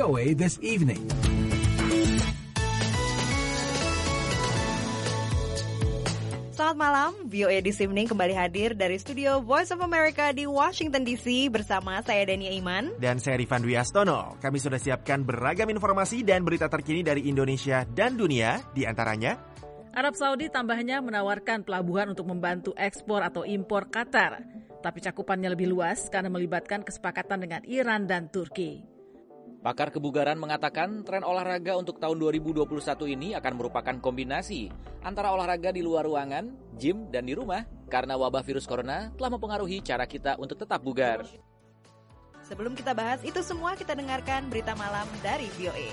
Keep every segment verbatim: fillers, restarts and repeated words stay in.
O A This Evening. Selamat malam, V O A This Evening kembali hadir dari studio Voice of America di Washington D C bersama saya Dania Iman dan saya Rifan Dwi Astono. Kami sudah siapkan beragam informasi dan berita terkini dari Indonesia dan dunia, di antaranya Arab Saudi tambahnya menawarkan pelabuhan untuk membantu ekspor atau impor Qatar, tapi cakupannya lebih luas karena melibatkan kesepakatan dengan Iran dan Turki. Pakar kebugaran mengatakan tren olahraga untuk tahun dua ribu dua puluh satu ini akan merupakan kombinasi antara olahraga di luar ruangan, gym, dan di rumah karena wabah virus corona telah mempengaruhi cara kita untuk tetap bugar. Sebelum kita bahas itu semua, kita dengarkan berita malam dari V O A.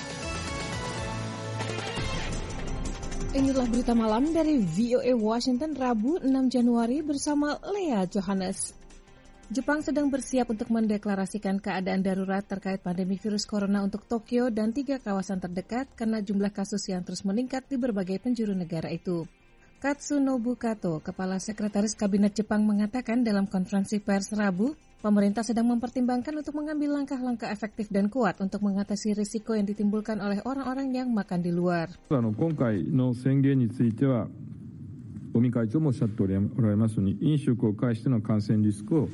Inilah berita malam dari V O A Washington Rabu enam Januari bersama Lea Johannes. Jepang sedang bersiap untuk mendeklarasikan keadaan darurat terkait pandemi virus corona untuk Tokyo dan tiga kawasan terdekat karena jumlah kasus yang terus meningkat di berbagai penjuru negara itu. Katsunobu Kato, Kepala Sekretaris Kabinet Jepang, mengatakan dalam konferensi pers Rabu, pemerintah sedang mempertimbangkan untuk mengambil langkah-langkah efektif dan kuat untuk mengatasi risiko yang ditimbulkan oleh orang-orang yang makan di luar. 今回の宣言については、尾身会長もおっしゃっておられますように、飲食を介しての感染リスクを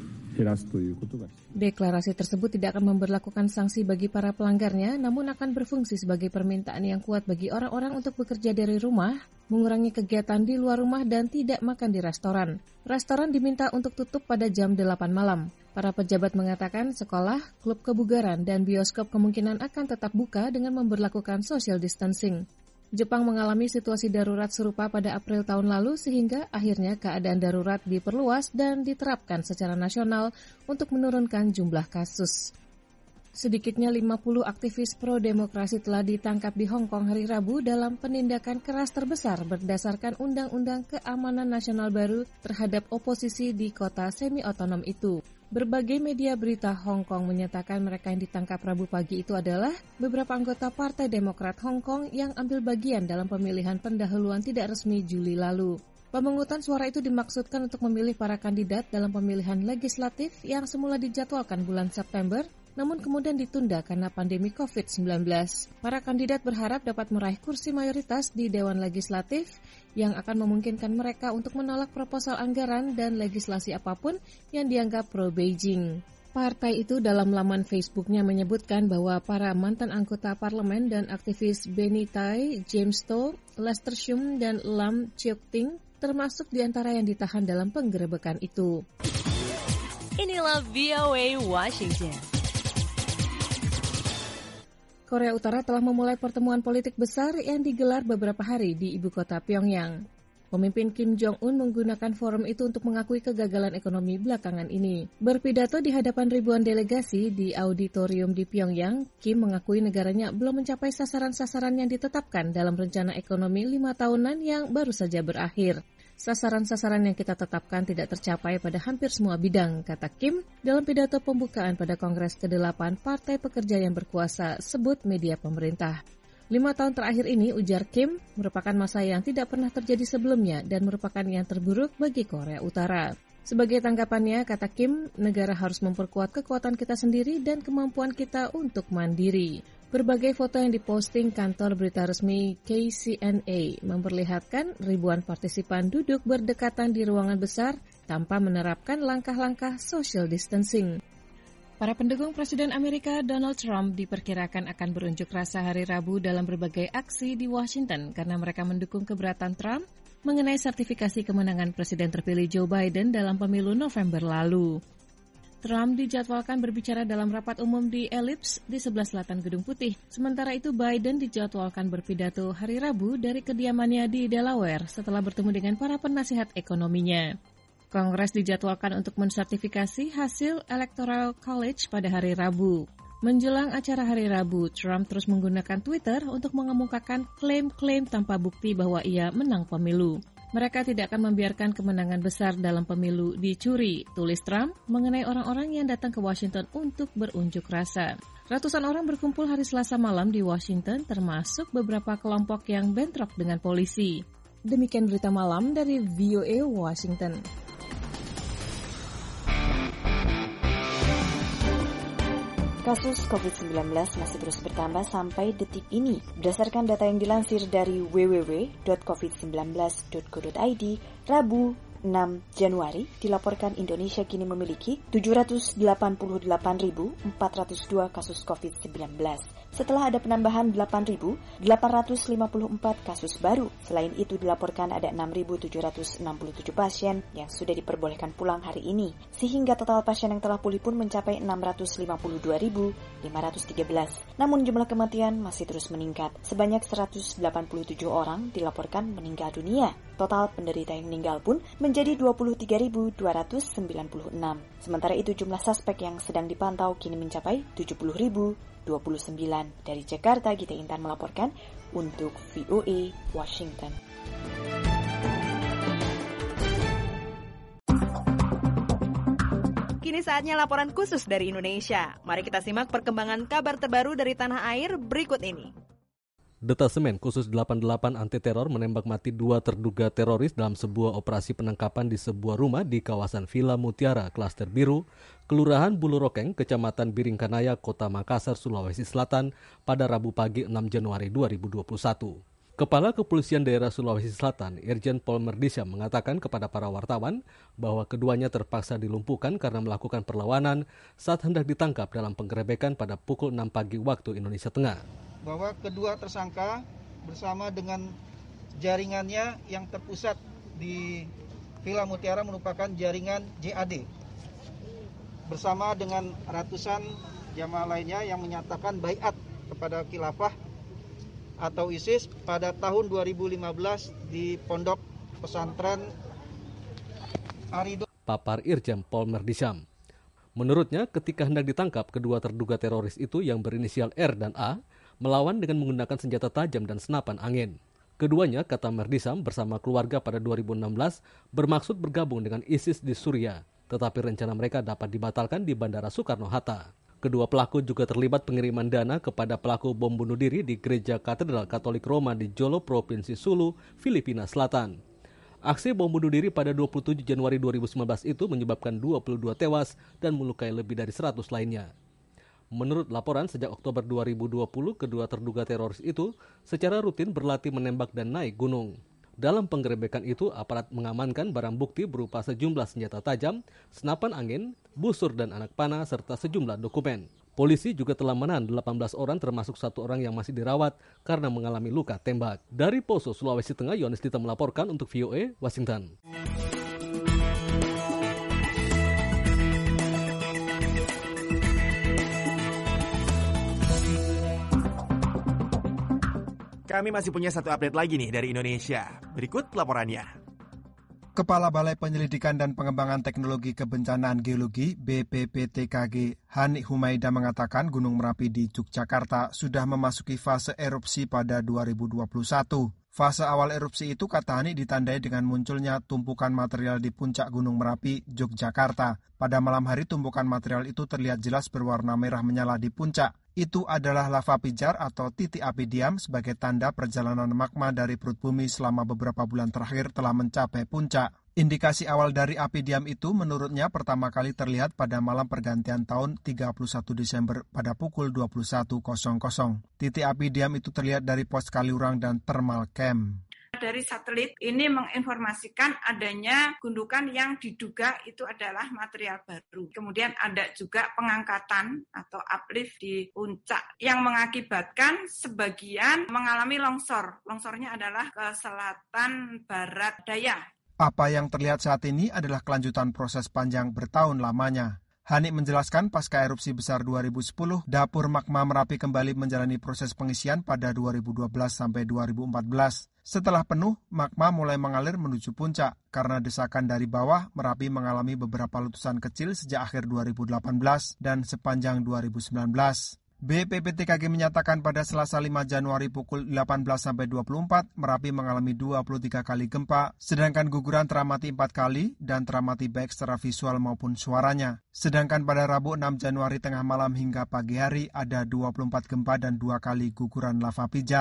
Deklarasi tersebut tidak akan memberlakukan sanksi bagi para pelanggarnya, namun akan berfungsi sebagai permintaan yang kuat bagi orang-orang untuk bekerja dari rumah, mengurangi kegiatan di luar rumah, dan tidak makan di restoran. Restoran diminta untuk tutup pada jam delapan malam. Para pejabat mengatakan sekolah, klub kebugaran, dan bioskop kemungkinan akan tetap buka dengan memberlakukan social distancing. Jepang mengalami situasi darurat serupa pada April tahun lalu sehingga akhirnya keadaan darurat diperluas dan diterapkan secara nasional untuk menurunkan jumlah kasus. Sedikitnya lima puluh aktivis pro-demokrasi telah ditangkap di Hong Kong hari Rabu dalam penindakan keras terbesar berdasarkan Undang-Undang Keamanan Nasional baru terhadap oposisi di kota semi-otonom itu. Berbagai media berita Hong Kong menyatakan mereka yang ditangkap Rabu pagi itu adalah beberapa anggota Partai Demokrat Hong Kong yang ambil bagian dalam pemilihan pendahuluan tidak resmi Juli lalu. Pemungutan suara itu dimaksudkan untuk memilih para kandidat dalam pemilihan legislatif yang semula dijadwalkan bulan September, namun kemudian ditunda karena pandemi covid sembilan belas. Para kandidat berharap dapat meraih kursi mayoritas di Dewan Legislatif yang akan memungkinkan mereka untuk menolak proposal anggaran dan legislasi apapun yang dianggap pro-Beijing. Partai itu dalam laman Facebooknya menyebutkan bahwa para mantan anggota parlemen dan aktivis Benny Tai, James To, Lester Shum, dan Lam Cheok Ting termasuk di antara yang ditahan dalam penggerebekan itu. Inilah V O A Washington. Korea Utara telah memulai pertemuan politik besar yang digelar beberapa hari di ibu kota Pyongyang. Pemimpin Kim Jong-un menggunakan forum itu untuk mengakui kegagalan ekonomi belakangan ini. Berpidato di hadapan ribuan delegasi di auditorium di Pyongyang, Kim mengakui negaranya belum mencapai sasaran-sasaran yang ditetapkan dalam rencana ekonomi lima tahunan yang baru saja berakhir. Sasaran-sasaran yang kita tetapkan tidak tercapai pada hampir semua bidang, kata Kim dalam pidato pembukaan pada Kongres kedelapan Partai Pekerja yang berkuasa, sebut media pemerintah. Lima tahun terakhir ini, ujar Kim, merupakan masa yang tidak pernah terjadi sebelumnya dan merupakan yang terburuk bagi Korea Utara. Sebagai tanggapannya, kata Kim, negara harus memperkuat kekuatan kita sendiri dan kemampuan kita untuk mandiri. Berbagai foto yang diposting kantor berita resmi K C N A memperlihatkan ribuan partisipan duduk berdekatan di ruangan besar tanpa menerapkan langkah-langkah social distancing. Para pendukung Presiden Amerika Donald Trump diperkirakan akan berunjuk rasa hari Rabu dalam berbagai aksi di Washington karena mereka mendukung keberatan Trump mengenai sertifikasi kemenangan Presiden terpilih Joe Biden dalam pemilu November lalu. Trump dijadwalkan berbicara dalam rapat umum di Ellipse di sebelah selatan Gedung Putih. Sementara itu Biden dijadwalkan berpidato hari Rabu dari kediamannya di Delaware setelah bertemu dengan para penasihat ekonominya. Kongres dijadwalkan untuk mensertifikasi hasil Electoral College pada hari Rabu. Menjelang acara hari Rabu, Trump terus menggunakan Twitter untuk mengemukakan klaim-klaim tanpa bukti bahwa ia menang pemilu. Mereka tidak akan membiarkan kemenangan besar dalam pemilu dicuri, tulis Trump mengenai orang-orang yang datang ke Washington untuk berunjuk rasa. Ratusan orang berkumpul hari Selasa malam di Washington, termasuk beberapa kelompok yang bentrok dengan polisi. Demikian berita malam dari V O A Washington. Kasus covid sembilan belas masih terus bertambah sampai detik ini. Berdasarkan data yang dilansir dari w w w titik covid sembilan belas titik go titik i d, Rabu enam Januari dilaporkan Indonesia kini memiliki tujuh ratus delapan puluh delapan ribu empat ratus dua kasus covid sembilan belas. Setelah ada penambahan delapan ribu delapan ratus lima puluh empat kasus baru. Selain itu dilaporkan ada enam ribu tujuh ratus enam puluh tujuh pasien yang sudah diperbolehkan pulang hari ini. Sehingga total pasien yang telah pulih pun mencapai enam ratus lima puluh dua ribu lima ratus tiga belas. Namun jumlah kematian masih terus meningkat. Sebanyak seratus delapan puluh tujuh orang dilaporkan meninggal dunia. Total penderita yang meninggal pun menjadi dua puluh tiga ribu dua ratus sembilan puluh enam. Sementara itu jumlah suspek yang sedang dipantau kini mencapai tujuh puluh ribu dua puluh sembilan. Dari Jakarta, Gita Intan melaporkan untuk V O A Washington. Kini saatnya laporan khusus dari Indonesia. Mari kita simak perkembangan kabar terbaru dari tanah air berikut ini. Detasemen khusus delapan puluh delapan anti teror menembak mati dua terduga teroris dalam sebuah operasi penangkapan di sebuah rumah di kawasan Villa Mutiara, Klaster Biru, Kelurahan Bulurokeng, Kecamatan Biringkanaya, Kota Makassar, Sulawesi Selatan pada Rabu pagi enam Januari dua ribu dua puluh satu. Kepala Kepolisian Daerah Sulawesi Selatan, Irjen Pol Merdisha, mengatakan kepada para wartawan bahwa keduanya terpaksa dilumpuhkan karena melakukan perlawanan saat hendak ditangkap dalam penggerebekan pada pukul enam pagi waktu Indonesia Tengah. Bahwa kedua tersangka bersama dengan jaringannya yang terpusat di Villa Mutiara merupakan jaringan J A D. Bersama dengan ratusan jamaah lainnya yang menyatakan baiat kepada khilafah atau ISIS pada tahun dua ribu lima belas di Pondok Pesantren Arido. Papar Irjen Pol Merdisha. Menurutnya, ketika hendak ditangkap, kedua terduga teroris itu yang berinisial R dan A melawan dengan menggunakan senjata tajam dan senapan angin. Keduanya, kata Merdisam, bersama keluarga pada dua ribu enam belas bermaksud bergabung dengan ISIS di Suriah, tetapi rencana mereka dapat dibatalkan di Bandara Soekarno-Hatta. Kedua pelaku juga terlibat pengiriman dana kepada pelaku bom bunuh diri di Gereja Katedral Katolik Roma di Jolo, Provinsi Sulu, Filipina Selatan. Aksi bom bunuh diri pada dua puluh tujuh Januari dua ribu sembilan belas itu menyebabkan dua puluh dua tewas dan melukai lebih dari seratus lainnya. Menurut laporan, sejak Oktober dua ribu dua puluh, kedua terduga teroris itu secara rutin berlatih menembak dan naik gunung. Dalam penggerebekan itu, aparat mengamankan barang bukti berupa sejumlah senjata tajam, senapan angin, busur dan anak panah, serta sejumlah dokumen. Polisi juga telah menahan delapan belas orang termasuk satu orang yang masih dirawat karena mengalami luka tembak. Dari Poso, Sulawesi Tengah, Yohanes Dita melaporkan untuk V O A, Washington. Kami masih punya satu update lagi nih dari Indonesia. Berikut laporannya. Kepala Balai Penyelidikan dan Pengembangan Teknologi Kebencanaan Geologi B P P T K G Hani Humaida mengatakan Gunung Merapi di Yogyakarta sudah memasuki fase erupsi pada dua ribu dua puluh satu. Fase awal erupsi itu, kata Hani, ditandai dengan munculnya tumpukan material di puncak Gunung Merapi, Yogyakarta. Pada malam hari tumpukan material itu terlihat jelas berwarna merah menyala di puncak. Itu adalah lava pijar atau titik api diam sebagai tanda perjalanan magma dari perut bumi selama beberapa bulan terakhir telah mencapai puncak. Indikasi awal dari api diam itu menurutnya pertama kali terlihat pada malam pergantian tahun tiga puluh satu Desember pada pukul dua puluh satu. Titik api diam itu terlihat dari pos Kaliurang dan thermal camp. Dari satelit ini menginformasikan adanya gundukan yang diduga itu adalah material baru. Kemudian ada juga pengangkatan atau uplift di puncak yang mengakibatkan sebagian mengalami longsor. Longsornya adalah ke selatan barat daya. Apa yang terlihat saat ini adalah kelanjutan proses panjang bertahun lamanya. Hani menjelaskan pasca erupsi besar dua ribu sepuluh, dapur magma Merapi kembali menjalani proses pengisian pada dua ribu dua belas sampai dua ribu empat belas. Setelah penuh, magma mulai mengalir menuju puncak. Karena desakan dari bawah, Merapi mengalami beberapa letusan kecil sejak akhir dua ribu delapan belas dan sepanjang dua ribu sembilan belas. B P P T K G menyatakan pada Selasa lima Januari pukul delapan belas sampai dua puluh empat, Merapi mengalami dua puluh tiga kali gempa, sedangkan guguran teramati empat kali dan teramati baik secara visual maupun suaranya. Sedangkan pada Rabu enam Januari tengah malam hingga pagi hari ada dua puluh empat gempa dan dua kali guguran lava pijar.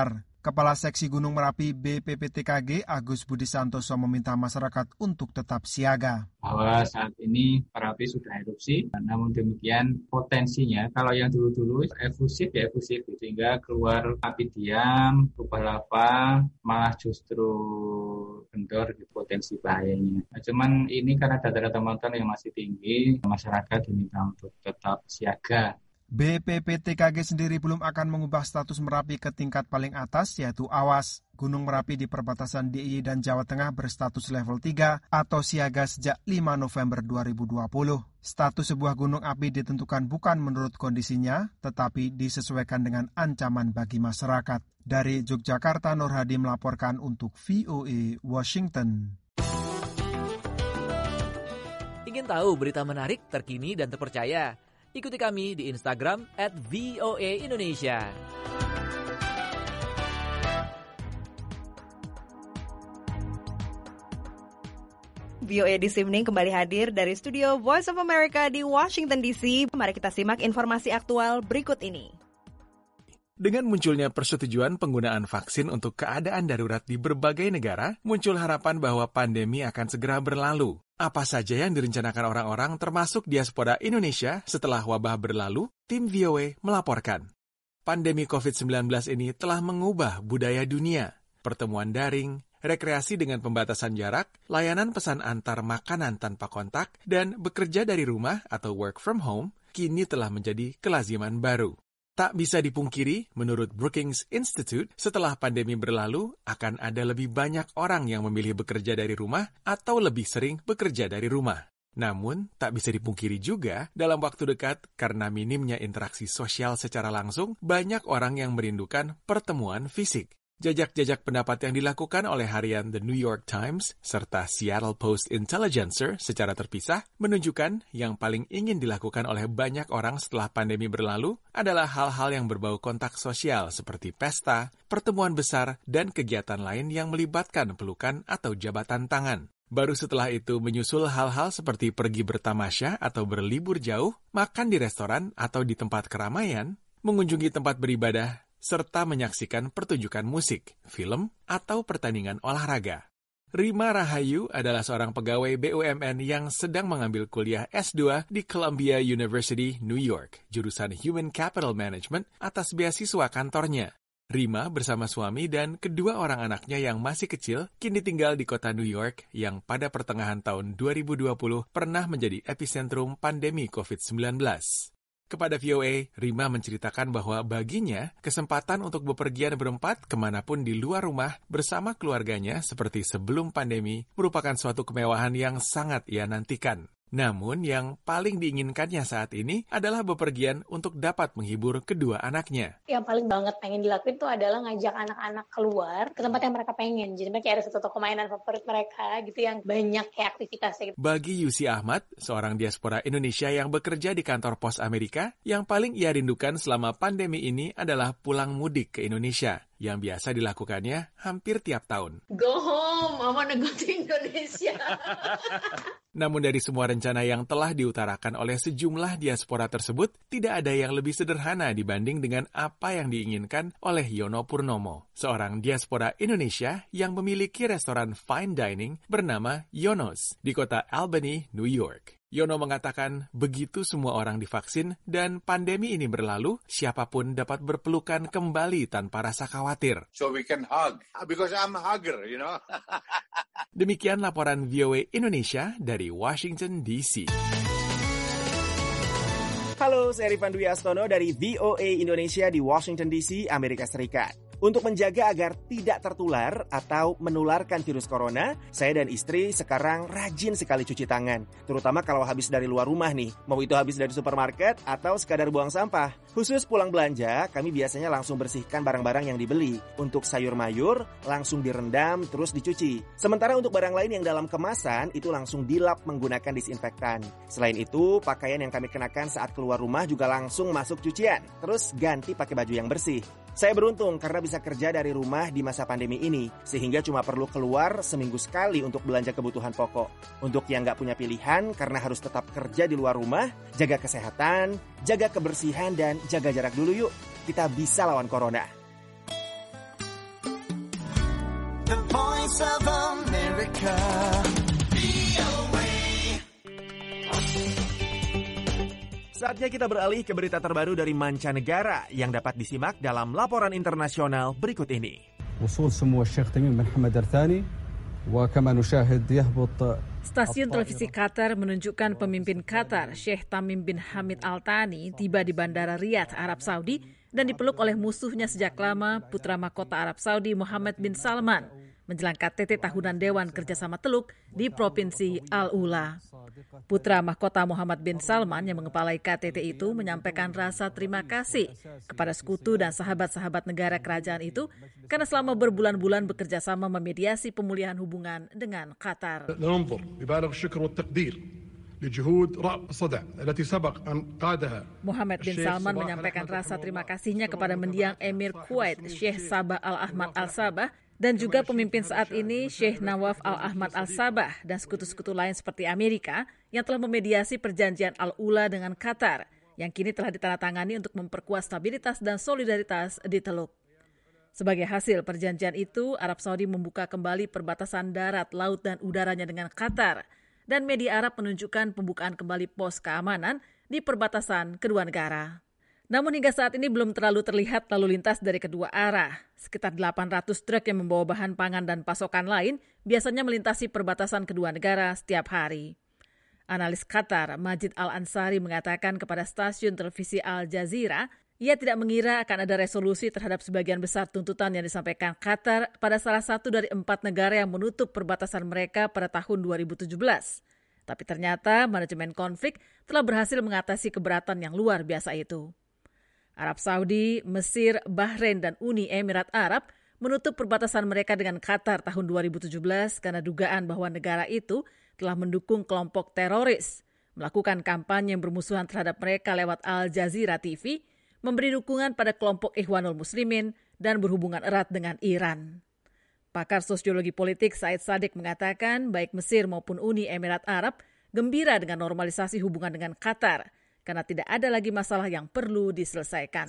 Kepala Seksi Gunung Merapi B P P T K G Agus Budi Santoso meminta masyarakat untuk tetap siaga. Bahwa saat ini Merapi sudah erupsi, namun demikian potensinya kalau yang dulu-dulu efusif ya efusif, sehingga keluar api diam, berubah lava, malah justru kendor di potensi bahayanya. Nah, cuman ini karena data-data montan yang masih tinggi, masyarakat diminta untuk tetap siaga. B P P T K G sendiri belum akan mengubah status Merapi ke tingkat paling atas, yaitu awas. Gunung Merapi di perbatasan D I Y dan Jawa Tengah berstatus level tiga atau siaga sejak lima November dua ribu dua puluh. Status sebuah gunung api ditentukan bukan menurut kondisinya, tetapi disesuaikan dengan ancaman bagi masyarakat. Dari Yogyakarta, Nur Hadi melaporkan untuk V O A Washington. Ingin tahu berita menarik, terkini, dan terpercaya? Ikuti kami di Instagram at V O A Indonesia. V O A This Evening kembali hadir dari studio Voice of America di Washington D C. Mari kita simak informasi aktual berikut ini. Dengan munculnya persetujuan penggunaan vaksin untuk keadaan darurat di berbagai negara, muncul harapan bahwa pandemi akan segera berlalu. Apa saja yang direncanakan orang-orang termasuk diaspora Indonesia setelah wabah berlalu? Tim V O A melaporkan. Pandemi covid sembilan belas ini telah mengubah budaya dunia. Pertemuan daring, rekreasi dengan pembatasan jarak, layanan pesan antar makanan tanpa kontak, dan bekerja dari rumah atau work from home kini telah menjadi kelaziman baru. Tak bisa dipungkiri, menurut Brookings Institute, setelah pandemi berlalu, akan ada lebih banyak orang yang memilih bekerja dari rumah atau lebih sering bekerja dari rumah. Namun, tak bisa dipungkiri juga, dalam waktu dekat, karena minimnya interaksi sosial secara langsung, banyak orang yang merindukan pertemuan fisik. Jajak-jajak pendapat yang dilakukan oleh harian The New York Times serta Seattle Post Intelligencer secara terpisah menunjukkan yang paling ingin dilakukan oleh banyak orang setelah pandemi berlalu adalah hal-hal yang berbau kontak sosial seperti pesta, pertemuan besar, dan kegiatan lain yang melibatkan pelukan atau jabatan tangan. Baru setelah itu menyusul hal-hal seperti pergi bertamasya atau berlibur jauh, makan di restoran atau di tempat keramaian, mengunjungi tempat beribadah, serta menyaksikan pertunjukan musik, film, atau pertandingan olahraga. Rima Rahayu adalah seorang pegawai B U M N yang sedang mengambil kuliah S dua di Columbia University, New York, jurusan Human Capital Management atas beasiswa kantornya. Rima bersama suami dan kedua orang anaknya yang masih kecil kini tinggal di kota New York yang pada pertengahan tahun dua ribu dua puluh pernah menjadi epicentrum pandemi covid sembilan belas. Kepada V O A, Rima menceritakan bahwa baginya, kesempatan untuk bepergian berempat kemanapun di luar rumah bersama keluarganya seperti sebelum pandemi merupakan suatu kemewahan yang sangat ia nantikan. Namun yang paling diinginkannya saat ini adalah bepergian untuk dapat menghibur kedua anaknya. Yang paling banget pengen dilakuin tuh adalah ngajak anak-anak keluar ke tempat yang mereka pengen. Jadi mereka ada satu toko mainan favorit mereka gitu yang banyak kayak aktivitasnya. Bagi Yusi Ahmad, seorang diaspora Indonesia yang bekerja di kantor pos Amerika, yang paling ia rindukan selama pandemi ini adalah pulang mudik ke Indonesia, yang biasa dilakukannya hampir tiap tahun. Go home, I wanna go to Indonesia. Namun dari semua rencana yang telah diutarakan oleh sejumlah diaspora tersebut, tidak ada yang lebih sederhana dibanding dengan apa yang diinginkan oleh Yono Purnomo, seorang diaspora Indonesia yang memiliki restoran fine dining bernama Yonos di kota Albany, New York. Yono mengatakan begitu semua orang divaksin dan pandemi ini berlalu, siapapun dapat berpelukan kembali tanpa rasa khawatir. So we can hug, because I'm a hugger, you know. Demikian laporan V O A Indonesia dari Washington D C. Halo, saya Rifan Dwi Astono dari V O A Indonesia di Washington D C, Amerika Serikat. Untuk menjaga agar tidak tertular atau menularkan virus corona, saya dan istri sekarang rajin sekali cuci tangan. Terutama kalau habis dari luar rumah nih, mau itu habis dari supermarket atau sekadar buang sampah. Khusus pulang belanja, kami biasanya langsung bersihkan barang-barang yang dibeli. Untuk sayur mayur, langsung direndam terus dicuci. Sementara untuk barang lain yang dalam kemasan, itu langsung dilap menggunakan disinfektan. Selain itu, pakaian yang kami kenakan saat keluar rumah juga langsung masuk cucian. Terus ganti pakai baju yang bersih. Saya beruntung karena bisa kerja dari rumah di masa pandemi ini, sehingga cuma perlu keluar seminggu sekali untuk belanja kebutuhan pokok. Untuk yang nggak punya pilihan karena harus tetap kerja di luar rumah, jaga kesehatan, jaga kebersihan, dan jaga jarak dulu yuk. Kita bisa lawan corona. The Voice of America. Saatnya kita beralih ke berita terbaru dari mancanegara yang dapat disimak dalam laporan internasional berikut ini. وصول سمو الشيخ تميم بن حمد الثاني وكما نشاهد يهبط. Stasiun televisi Qatar menunjukkan pemimpin Qatar, Syekh Tamim bin Hamid Al Thani, tiba di Bandara Riyadh, Arab Saudi, dan dipeluk oleh musuhnya sejak lama, putra mahkota Arab Saudi Mohammed bin Salman, menjelang K T T tahunan Dewan Kerjasama Teluk di Provinsi Al-Ula. Putra mahkota Mohammed bin Salman yang mengepalai K T T itu menyampaikan rasa terima kasih kepada sekutu dan sahabat-sahabat negara kerajaan itu karena selama berbulan-bulan bekerja sama memediasi pemulihan hubungan dengan Qatar. Mohammed bin Salman menyampaikan rasa terima kasihnya kepada mendiang Emir Kuwait Syekh Sabah Al-Ahmad Al-Sabah dan juga pemimpin saat ini Syekh Nawaf Al-Ahmad Al-Sabah dan sekutu-sekutu lain seperti Amerika yang telah memediasi perjanjian Al-Ula dengan Qatar yang kini telah ditandatangani untuk memperkuat stabilitas dan solidaritas di Teluk. Sebagai hasil perjanjian itu, Arab Saudi membuka kembali perbatasan darat, laut, dan udaranya dengan Qatar, dan media Arab menunjukkan pembukaan kembali pos keamanan di perbatasan kedua negara. Namun hingga saat ini belum terlalu terlihat lalu lintas dari kedua arah. Sekitar delapan ratus truk yang membawa bahan pangan dan pasokan lain biasanya melintasi perbatasan kedua negara setiap hari. Analis Qatar, Majid Al-Ansari, mengatakan kepada stasiun televisi Al Jazeera, ia tidak mengira akan ada resolusi terhadap sebagian besar tuntutan yang disampaikan Qatar pada salah satu dari empat negara yang menutup perbatasan mereka pada tahun dua ribu tujuh belas. Tapi ternyata manajemen konflik telah berhasil mengatasi keberatan yang luar biasa itu. Arab Saudi, Mesir, Bahrain, dan Uni Emirat Arab menutup perbatasan mereka dengan Qatar tahun dua ribu tujuh belas karena dugaan bahwa negara itu telah mendukung kelompok teroris, melakukan kampanye yang bermusuhan terhadap mereka lewat Al Jazeera T V, memberi dukungan pada kelompok Ikhwanul Muslimin, dan berhubungan erat dengan Iran. Pakar sosiologi politik Said Sadiq mengatakan baik Mesir maupun Uni Emirat Arab gembira dengan normalisasi hubungan dengan Qatar, karena tidak ada lagi masalah yang perlu diselesaikan.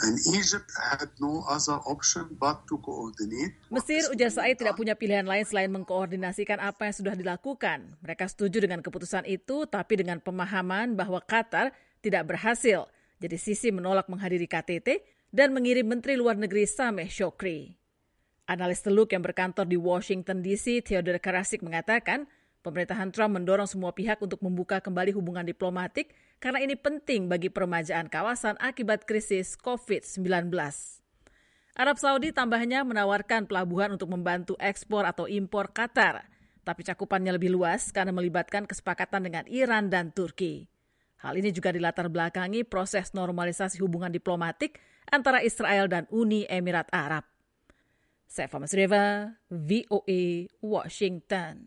Mesir, ujar Said, tidak punya pilihan lain selain mengkoordinasikan apa yang sudah dilakukan. Mereka setuju dengan keputusan itu, tapi dengan pemahaman bahwa Qatar tidak berhasil. Jadi Sisi menolak menghadiri K T T dan mengirim Menteri Luar Negeri Sameh Shokri. Analis Teluk yang berkantor di Washington D C, Theodore Karasik, mengatakan pemerintahan Trump mendorong semua pihak untuk membuka kembali hubungan diplomatik karena ini penting bagi peremajaan kawasan akibat krisis covid sembilan belas. Arab Saudi tambahnya menawarkan pelabuhan untuk membantu ekspor atau impor Qatar, tapi cakupannya lebih luas karena melibatkan kesepakatan dengan Iran dan Turki. Hal ini juga dilatar belakangi proses normalisasi hubungan diplomatik antara Israel dan Uni Emirat Arab. Saifa Masreva, V O A, Washington.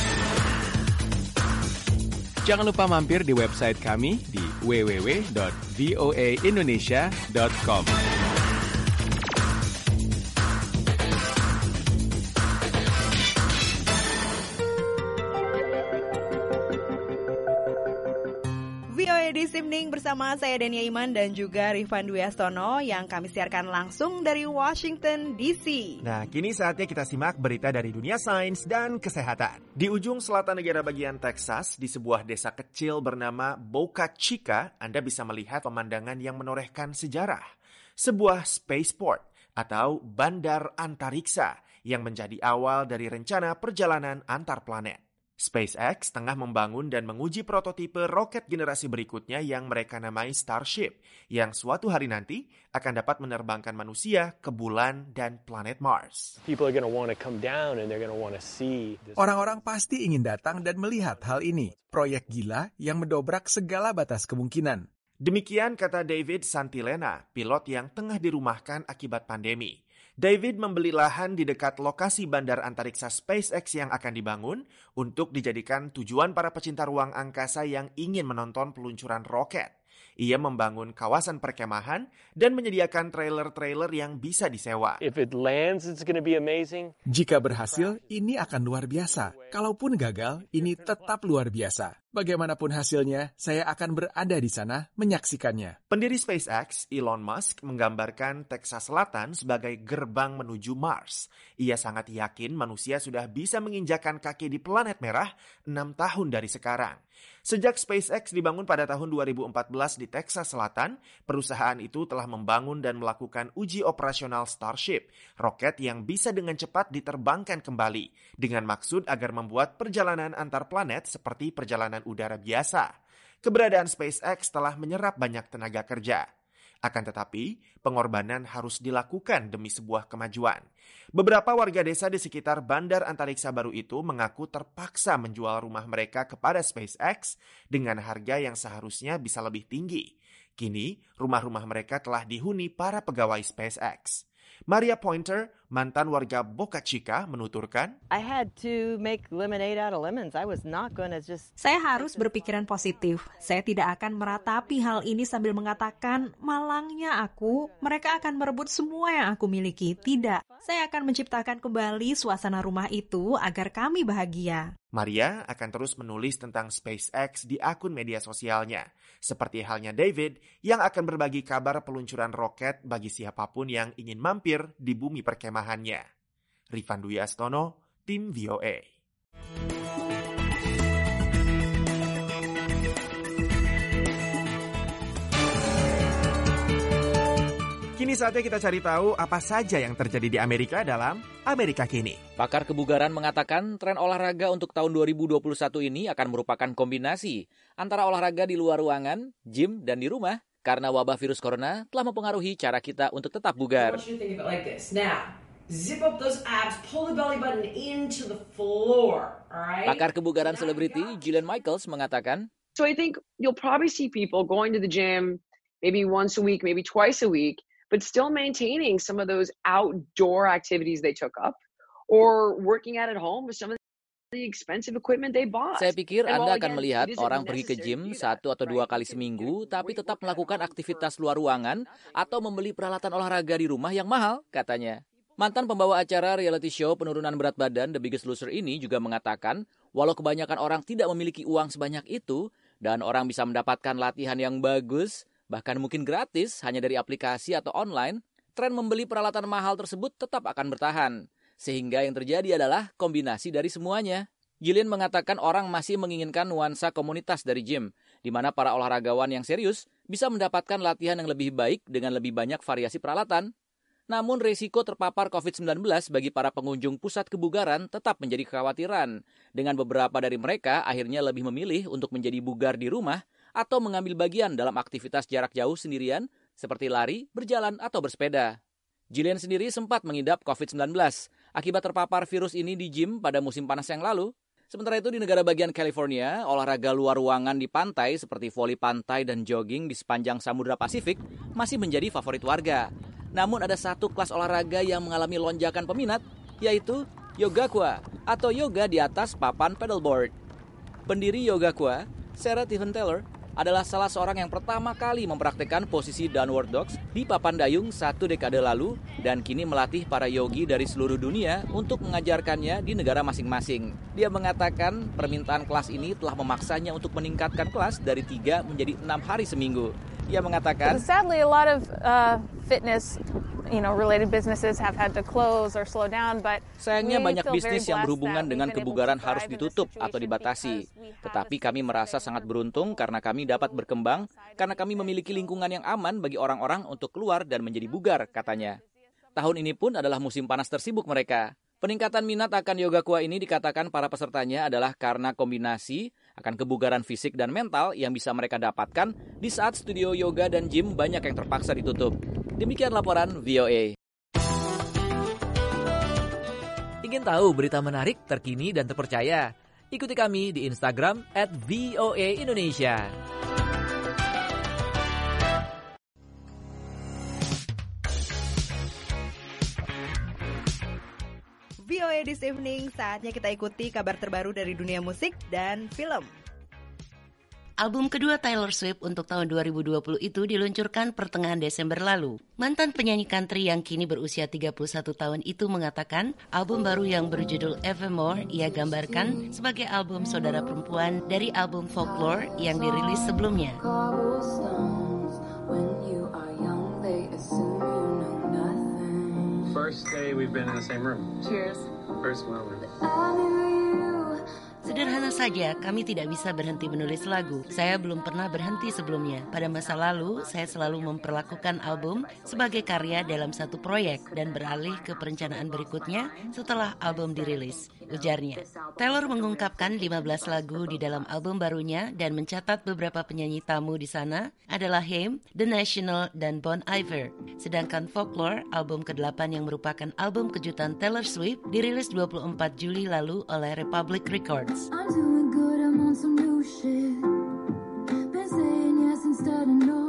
Jangan lupa mampir di website kami di w w w dot voa indonesia dot com. V O A This Evening bersama saya Dania Iman dan juga Rifan Dwi Astono yang kami siarkan langsung dari Washington D C. Nah, kini saatnya kita simak berita dari dunia sains dan kesehatan. Di ujung selatan negara bagian Texas, di sebuah desa kecil bernama Boca Chica, Anda bisa melihat pemandangan yang menorehkan sejarah. Sebuah spaceport atau bandar antariksa yang menjadi awal dari rencana perjalanan antar planet. SpaceX tengah membangun dan menguji prototipe roket generasi berikutnya yang mereka namai Starship, yang suatu hari nanti akan dapat menerbangkan manusia ke bulan dan planet Mars. Orang-orang pasti ingin datang dan melihat hal ini, proyek gila yang mendobrak segala batas kemungkinan. Demikian kata David Santilena, pilot yang tengah dirumahkan akibat pandemi. David membeli lahan di dekat lokasi bandar antariksa SpaceX yang akan dibangun untuk dijadikan tujuan para pecinta ruang angkasa yang ingin menonton peluncuran roket. Ia membangun kawasan perkemahan dan menyediakan trailer-trailer yang bisa disewa. If it lands, it's going to be amazing. Jika berhasil, ini akan luar biasa. Kalaupun gagal, ini tetap luar biasa. Bagaimanapun hasilnya, saya akan berada di sana menyaksikannya. Pendiri SpaceX, Elon Musk, menggambarkan Texas Selatan sebagai gerbang menuju Mars. Ia sangat yakin manusia sudah bisa menginjakan kaki di planet merah enam tahun dari sekarang. Sejak SpaceX dibangun pada tahun dua ribu empat belas di Texas Selatan, perusahaan itu telah membangun dan melakukan uji operasional Starship, roket yang bisa dengan cepat diterbangkan kembali, dengan maksud agar membuat perjalanan antar planet seperti perjalanan udara biasa. Keberadaan SpaceX telah menyerap banyak tenaga kerja. Akan tetapi, pengorbanan harus dilakukan demi sebuah kemajuan. Beberapa warga desa di sekitar bandar antariksa baru itu mengaku terpaksa menjual rumah mereka kepada SpaceX dengan harga yang seharusnya bisa lebih tinggi. Kini, rumah-rumah mereka telah dihuni para pegawai SpaceX. Maria Pointer, mantan warga Boca Chica, menuturkan, I had to make lemonade out of lemons. I was not going to just... Saya harus berpikiran positif. Saya tidak akan meratapi hal ini sambil mengatakan, malangnya aku, mereka akan merebut semua yang aku miliki. Tidak, saya akan menciptakan kembali suasana rumah itu agar kami bahagia. Maria akan terus menulis tentang SpaceX di akun media sosialnya. Seperti halnya David yang akan berbagi kabar peluncuran roket bagi siapapun yang ingin mampir di bumi perkemahannya. Rifan Dwi Astono, Tim V O A. Kini saatnya kita cari tahu apa saja yang terjadi di Amerika dalam Amerika Kini. Pakar kebugaran mengatakan tren olahraga untuk tahun dua ribu dua puluh satu ini akan merupakan kombinasi antara olahraga di luar ruangan, gym, dan di rumah karena wabah virus corona telah mempengaruhi cara kita untuk tetap bugar. Pakar kebugaran selebriti Jillian Michaels mengatakan, So I think you'll probably see people going to the gym maybe once a week, maybe twice a week, but still maintaining some of those outdoor activities they took up or working out at home with some of the expensive equipment they bought. Saya pikir Anda akan melihat orang pergi ke gym satu atau dua kali seminggu, tapi tetap melakukan aktivitas luar ruangan atau membeli peralatan olahraga di rumah yang mahal, katanya. Mantan pembawa acara reality show penurunan berat badan The Biggest Loser ini juga mengatakan, walau kebanyakan orang tidak memiliki uang sebanyak itu, dan orang bisa mendapatkan latihan yang bagus, bahkan mungkin gratis hanya dari aplikasi atau online, tren membeli peralatan mahal tersebut tetap akan bertahan. Sehingga yang terjadi adalah kombinasi dari semuanya. Jillian mengatakan orang masih menginginkan nuansa komunitas dari gym, di mana para olahragawan yang serius bisa mendapatkan latihan yang lebih baik dengan lebih banyak variasi peralatan. Namun risiko terpapar covid sembilan belas bagi para pengunjung pusat kebugaran tetap menjadi kekhawatiran. Dengan beberapa dari mereka akhirnya lebih memilih untuk menjadi bugar di rumah atau mengambil bagian dalam aktivitas jarak jauh sendirian seperti lari, berjalan, atau bersepeda. Jillian sendiri sempat mengidap covid sembilan belas akibat terpapar virus ini di gym pada musim panas yang lalu. Sementara itu di negara bagian California, olahraga luar ruangan di pantai seperti voli pantai dan jogging di sepanjang Samudra Pasifik masih menjadi favorit warga. Namun ada satu kelas olahraga yang mengalami lonjakan peminat, yaitu Yogaquá atau yoga di atas papan paddleboard. Pendiri Yogaquá, Sarah Tiffin Taylor, adalah salah seorang yang pertama kali mempraktikkan posisi downward dogs di papan dayung satu dekade lalu dan kini melatih para yogi dari seluruh dunia untuk mengajarkannya di negara masing-masing. Dia mengatakan permintaan kelas ini telah memaksanya untuk meningkatkan kelas dari tiga menjadi enam hari seminggu. Ia mengatakan, sadly a lot of uh, fitness you know related businesses have had to close or slow down, but sayangnya banyak bisnis yang berhubungan dengan kebugaran harus ditutup atau dibatasi. Tetapi kami merasa sangat beruntung karena kami dapat berkembang karena kami memiliki lingkungan yang aman bagi orang-orang untuk keluar dan menjadi bugar, katanya. Tahun ini pun adalah musim panas tersibuk mereka. Peningkatan minat akan Yogaquá ini dikatakan para pesertanya adalah karena kombinasi akan kebugaran fisik dan mental yang bisa mereka dapatkan di saat studio yoga dan gym banyak yang terpaksa ditutup. Demikian laporan V O A. Ingin tahu berita menarik, terkini, dan terpercaya? Ikuti kami di Instagram at V O A Indonesia. V O A This Evening, saatnya kita ikuti kabar terbaru dari dunia musik dan film. Album kedua Taylor Swift untuk tahun dua ribu dua puluh itu diluncurkan pertengahan Desember lalu. Mantan penyanyi country yang kini berusia tiga puluh satu tahun itu mengatakan album baru yang berjudul Evermore ia gambarkan sebagai album saudara perempuan dari album Folklore yang dirilis sebelumnya. First day we've been in the same room. Cheers. First moment. Sederhana saja, kami tidak bisa berhenti menulis lagu. Saya belum pernah berhenti sebelumnya. Pada masa lalu, saya selalu memperlakukan album sebagai karya dalam satu proyek dan beralih ke perencanaan berikutnya setelah album dirilis, ujarnya. Taylor mengungkapkan lima belas lagu di dalam album barunya dan mencatat beberapa penyanyi tamu di sana adalah Haim, The National, dan Bon Iver. Sedangkan Folklore, album kedelapan yang merupakan album kejutan Taylor Swift, dirilis dua puluh empat Juli lalu oleh Republic Records. I'm doing good, I'm on some new shit. Been saying yes instead of no.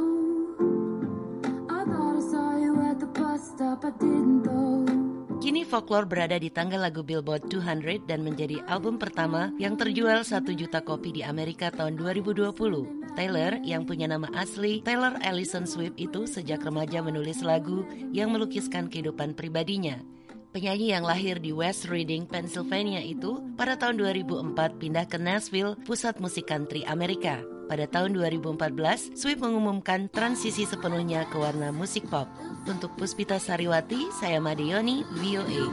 I thought I saw you at the bus stop, I didn't though. Kini Folklore berada di tangga lagu Billboard dua ratus dan menjadi album pertama yang terjual satu juta kopi di Amerika tahun dua ribu dua puluh. Taylor yang punya nama asli Taylor Allison Swift itu sejak remaja menulis lagu yang melukiskan kehidupan pribadinya. Penyanyi yang lahir di West Reading, Pennsylvania itu pada tahun dua ribu empat pindah ke Nashville, pusat musik country Amerika. Pada tahun dua ribu empat belas, Swift mengumumkan transisi sepenuhnya ke warna musik pop. Untuk Puspita Sariwati, saya Made Yoni, V O A.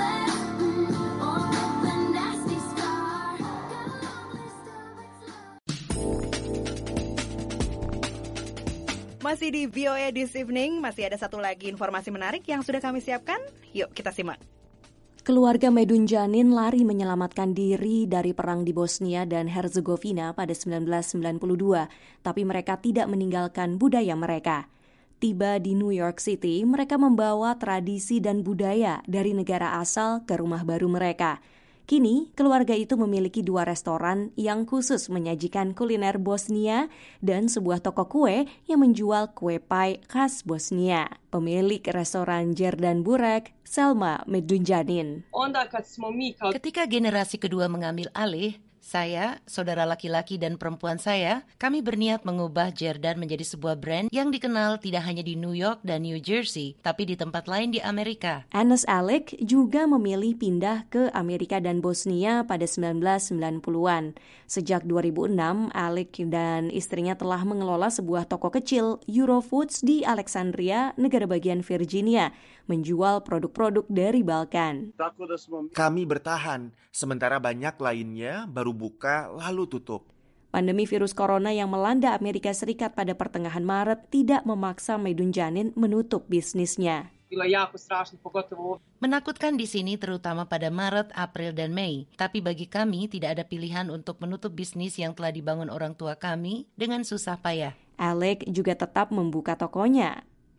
Masih di V O A This Evening, masih ada satu lagi informasi menarik yang sudah kami siapkan. Yuk kita simak. Keluarga Medunjanin lari menyelamatkan diri dari perang di Bosnia dan Herzegovina pada sembilan belas sembilan puluh dua, tapi mereka tidak meninggalkan budaya mereka. Tiba di New York City, mereka membawa tradisi dan budaya dari negara asal ke rumah baru mereka. Kini, keluarga itu memiliki dua restoran yang khusus menyajikan kuliner Bosnia dan sebuah toko kue yang menjual kue pie khas Bosnia. Pemilik restoran Jerdan Burek, Selma Medunjanin. Ketika generasi kedua mengambil alih, saya, saudara laki-laki dan perempuan saya, kami berniat mengubah Jerdan menjadi sebuah brand yang dikenal tidak hanya di New York dan New Jersey, tapi di tempat lain di Amerika. Anas Alec juga memilih pindah ke Amerika dan Bosnia pada sembilan belas sembilan puluhan. Sejak dua ribu enam, Alec dan istrinya telah mengelola sebuah toko kecil, Eurofoods, di Alexandria, negara bagian Virginia, menjual produk-produk dari Balkan. Kami bertahan, sementara banyak lainnya baru buka lalu tutup. Pandemi virus corona yang melanda Amerika Serikat pada pertengahan Maret tidak memaksa Medunjanin menutup bisnisnya. Menakutkan di sini terutama pada Maret, April, dan Mei. Tapi bagi kami tidak ada pilihan untuk menutup bisnis yang telah dibangun orang tua kami dengan susah payah. Alec juga tetap membuka tokonya.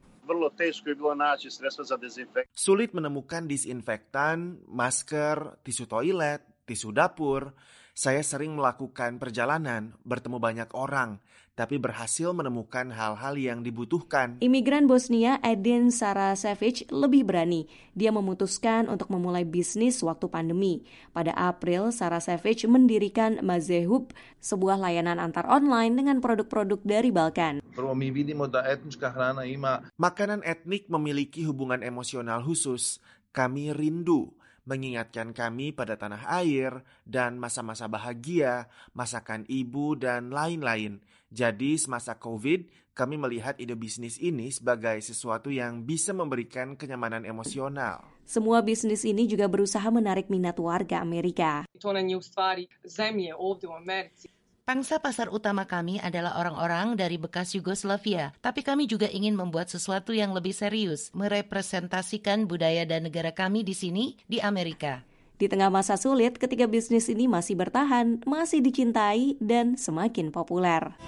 Sulit menemukan disinfektan, masker, tisu toilet, tisu dapur. Saya sering melakukan perjalanan, bertemu banyak orang, tapi berhasil menemukan hal-hal yang dibutuhkan. Imigran Bosnia Edin Sarasevic lebih berani. Dia memutuskan untuk memulai bisnis waktu pandemi. Pada April, Sarasevic mendirikan Mazehub, sebuah layanan antar online dengan produk-produk dari Balkan. Makanan etnik memiliki hubungan emosional khusus. Kami rindu mengingatkan kami pada tanah air dan masa-masa bahagia, masakan ibu, dan lain-lain. Jadi semasa COVID, kami melihat ide bisnis ini sebagai sesuatu yang bisa memberikan kenyamanan emosional. Semua bisnis ini juga berusaha menarik minat warga Amerika. Pangsa pasar utama kami adalah orang-orang dari bekas Yugoslavia, tapi kami juga ingin membuat sesuatu yang lebih serius, merepresentasikan budaya dan negara kami di sini, di Amerika. Di tengah masa sulit, ketika bisnis ini masih bertahan, masih dicintai, dan semakin populer.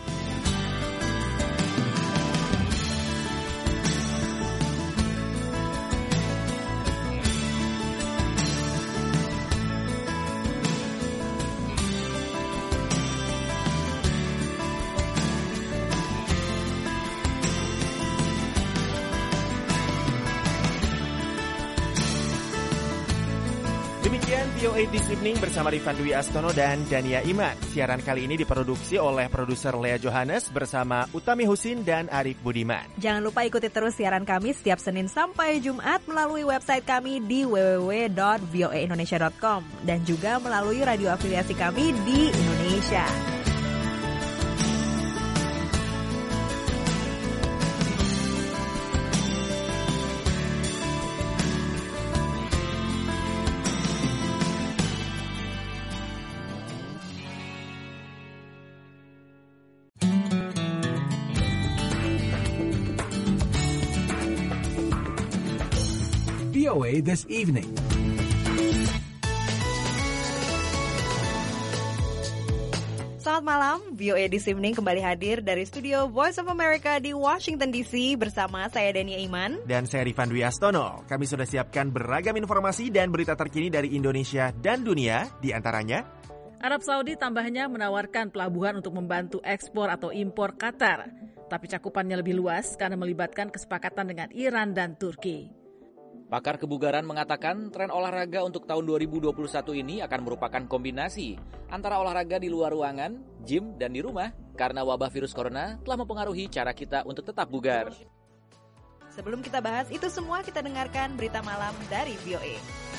Demikian V O A This Evening bersama Rifan Dwi Astono dan Dania Iman. Siaran kali ini diproduksi oleh produser Lea Johannes bersama Utami Husin dan Arif Budiman. Jangan lupa ikuti terus siaran kami setiap Senin sampai Jumat melalui website kami di w w w dot v o a indonesia dot com dan juga melalui radio afiliasi kami di Indonesia. V O A This Evening. Selamat malam, V O A This Evening kembali hadir dari studio Voice of America di Washington D C bersama saya Dania Iman dan saya Rifan Dwi Astono. Kami sudah siapkan beragam informasi dan berita terkini dari Indonesia dan dunia, di antaranya Arab Saudi tambahnya menawarkan pelabuhan untuk membantu ekspor atau impor Qatar, tapi cakupannya lebih luas karena melibatkan kesepakatan dengan Iran dan Turki. Pakar kebugaran mengatakan tren olahraga untuk tahun dua ribu dua puluh satu ini akan merupakan kombinasi antara olahraga di luar ruangan, gym, dan di rumah karena wabah virus corona telah mempengaruhi cara kita untuk tetap bugar. Sebelum kita bahas itu semua, kita dengarkan berita malam dari V O A.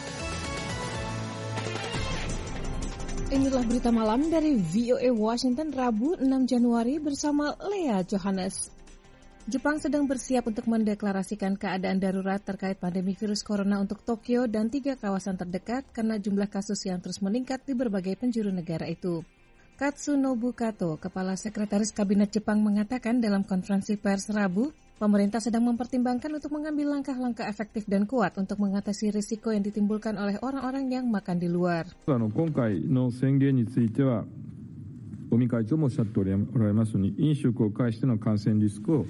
Inilah berita malam dari V O A Washington Rabu enam Januari bersama Lea Johannes. Jepang sedang bersiap untuk mendeklarasikan keadaan darurat terkait pandemi virus corona untuk Tokyo dan tiga kawasan terdekat karena jumlah kasus yang terus meningkat di berbagai penjuru negara itu. Katsunobu Kato, Kepala Sekretaris Kabinet Jepang, mengatakan dalam konferensi pers Rabu, pemerintah sedang mempertimbangkan untuk mengambil langkah-langkah efektif dan kuat untuk mengatasi risiko yang ditimbulkan oleh orang-orang yang makan di luar. 今回の宣言については、尾身会長もおっしゃっておられますように、飲食を介しての感染リスクを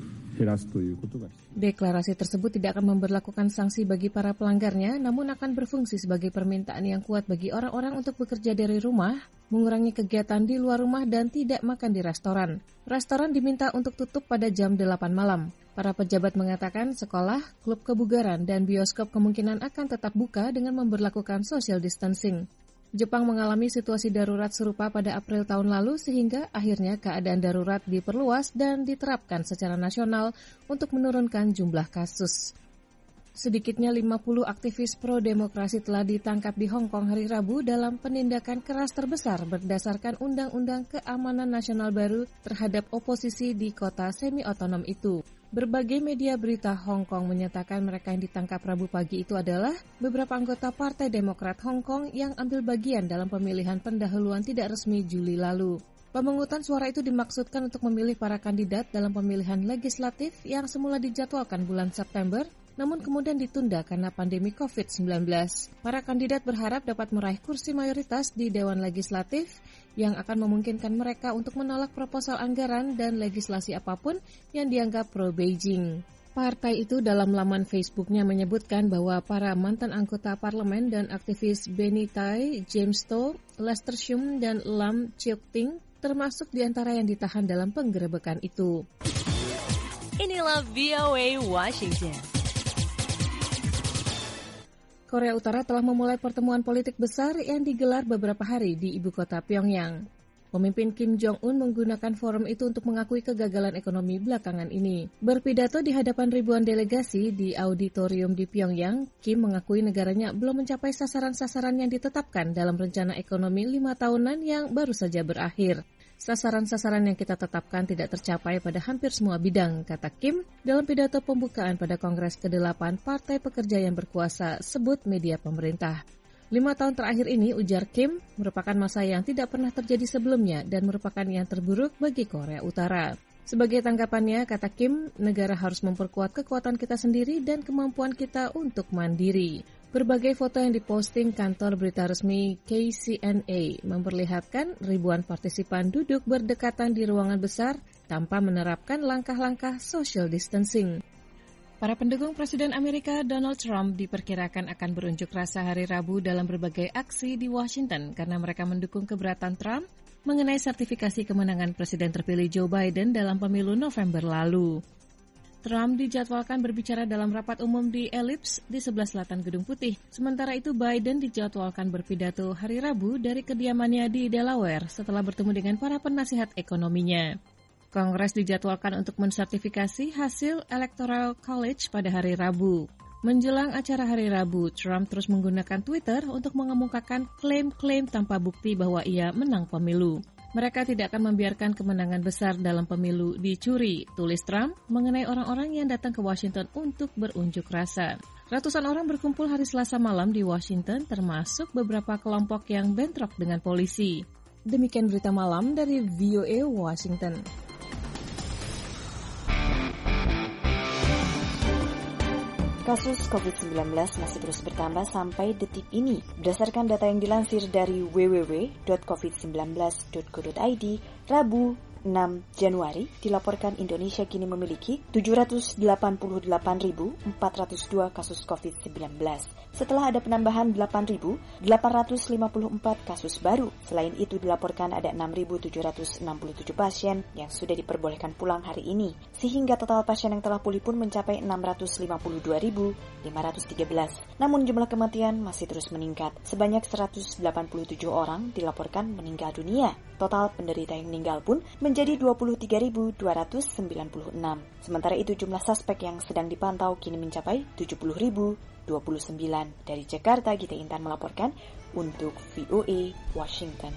Deklarasi tersebut tidak akan memberlakukan sanksi bagi para pelanggarnya, namun akan berfungsi sebagai permintaan yang kuat bagi orang-orang untuk bekerja dari rumah, mengurangi kegiatan di luar rumah, dan tidak makan di restoran. Restoran diminta untuk tutup pada jam delapan malam. Para pejabat mengatakan sekolah, klub kebugaran, dan bioskop kemungkinan akan tetap buka dengan memberlakukan social distancing. Jepang mengalami situasi darurat serupa pada April tahun lalu sehingga akhirnya keadaan darurat diperluas dan diterapkan secara nasional untuk menurunkan jumlah kasus. Sedikitnya lima puluh aktivis pro-demokrasi telah ditangkap di Hong Kong hari Rabu dalam penindakan keras terbesar berdasarkan Undang-Undang Keamanan Nasional baru terhadap oposisi di kota semi-otonom itu. Berbagai media berita Hong Kong menyatakan mereka yang ditangkap Rabu pagi itu adalah beberapa anggota Partai Demokrat Hong Kong yang ambil bagian dalam pemilihan pendahuluan tidak resmi Juli lalu. Pemungutan suara itu dimaksudkan untuk memilih para kandidat dalam pemilihan legislatif yang semula dijadwalkan bulan September, namun kemudian ditunda karena pandemi covid sembilan belas. Para kandidat berharap dapat meraih kursi mayoritas di Dewan Legislatif yang akan memungkinkan mereka untuk menolak proposal anggaran dan legislasi apapun yang dianggap pro-Beijing. Partai itu dalam laman Facebooknya menyebutkan bahwa para mantan anggota parlemen dan aktivis Benny Tai, James To, Lester Shum, dan Lam Cheuk Ting termasuk di antara yang ditahan dalam penggerebekan itu. Inilah V O A Washington. Korea Utara telah memulai pertemuan politik besar yang digelar beberapa hari di ibu kota Pyongyang. Pemimpin Kim Jong-un menggunakan forum itu untuk mengakui kegagalan ekonomi belakangan ini. Berpidato di hadapan ribuan delegasi di auditorium di Pyongyang, Kim mengakui negaranya belum mencapai sasaran-sasaran yang ditetapkan dalam rencana ekonomi lima tahunan yang baru saja berakhir. Sasaran-sasaran yang kita tetapkan tidak tercapai pada hampir semua bidang, kata Kim dalam pidato pembukaan pada Kongres kedelapan Partai Pekerja yang berkuasa, sebut media pemerintah. Lima tahun terakhir ini, ujar Kim, merupakan masa yang tidak pernah terjadi sebelumnya dan merupakan yang terburuk bagi Korea Utara. Sebagai tanggapannya, kata Kim, negara harus memperkuat kekuatan kita sendiri dan kemampuan kita untuk mandiri. Berbagai foto yang diposting kantor berita resmi K C N A memperlihatkan ribuan partisipan duduk berdekatan di ruangan besar tanpa menerapkan langkah-langkah social distancing. Para pendukung Presiden Amerika Donald Trump diperkirakan akan berunjuk rasa hari Rabu dalam berbagai aksi di Washington karena mereka mendukung keberatan Trump mengenai sertifikasi kemenangan Presiden terpilih Joe Biden dalam pemilu November lalu. Trump dijadwalkan berbicara dalam rapat umum di Ellipse di sebelah selatan Gedung Putih. Sementara itu Biden dijadwalkan berpidato hari Rabu dari kediamannya di Delaware setelah bertemu dengan para penasihat ekonominya. Kongres dijadwalkan untuk mensertifikasi hasil Electoral College pada hari Rabu. Menjelang acara hari Rabu, Trump terus menggunakan Twitter untuk mengemukakan klaim-klaim tanpa bukti bahwa ia menang pemilu. Mereka tidak akan membiarkan kemenangan besar dalam pemilu dicuri, tulis Trump mengenai orang-orang yang datang ke Washington untuk berunjuk rasa. Ratusan orang berkumpul hari Selasa malam di Washington, termasuk beberapa kelompok yang bentrok dengan polisi. Demikian berita malam dari V O A Washington. Kasus covid sembilan belas masih terus bertambah sampai detik ini. Berdasarkan data yang dilansir dari w w w dot covid sembilan belas dot co dot i d, Rabu enam Januari dilaporkan Indonesia kini memiliki tujuh ratus delapan puluh delapan ribu empat ratus dua kasus covid sembilan belas. Setelah ada penambahan delapan ribu delapan ratus lima puluh empat kasus baru. Selain itu dilaporkan ada enam ribu tujuh ratus enam puluh tujuh pasien yang sudah diperbolehkan pulang hari ini. Sehingga total pasien yang telah pulih pun mencapai enam ratus lima puluh dua ribu lima ratus tiga belas. Namun jumlah kematian masih terus meningkat. Sebanyak seratus delapan puluh tujuh orang dilaporkan meninggal dunia. Total penderita yang meninggal pun menjadi dua puluh tiga ribu dua ratus sembilan puluh enam. Sementara itu jumlah suspek yang sedang dipantau kini mencapai tujuh puluh ribu dua puluh sembilan. Dari Jakarta, Gita Intan melaporkan untuk V O A Washington.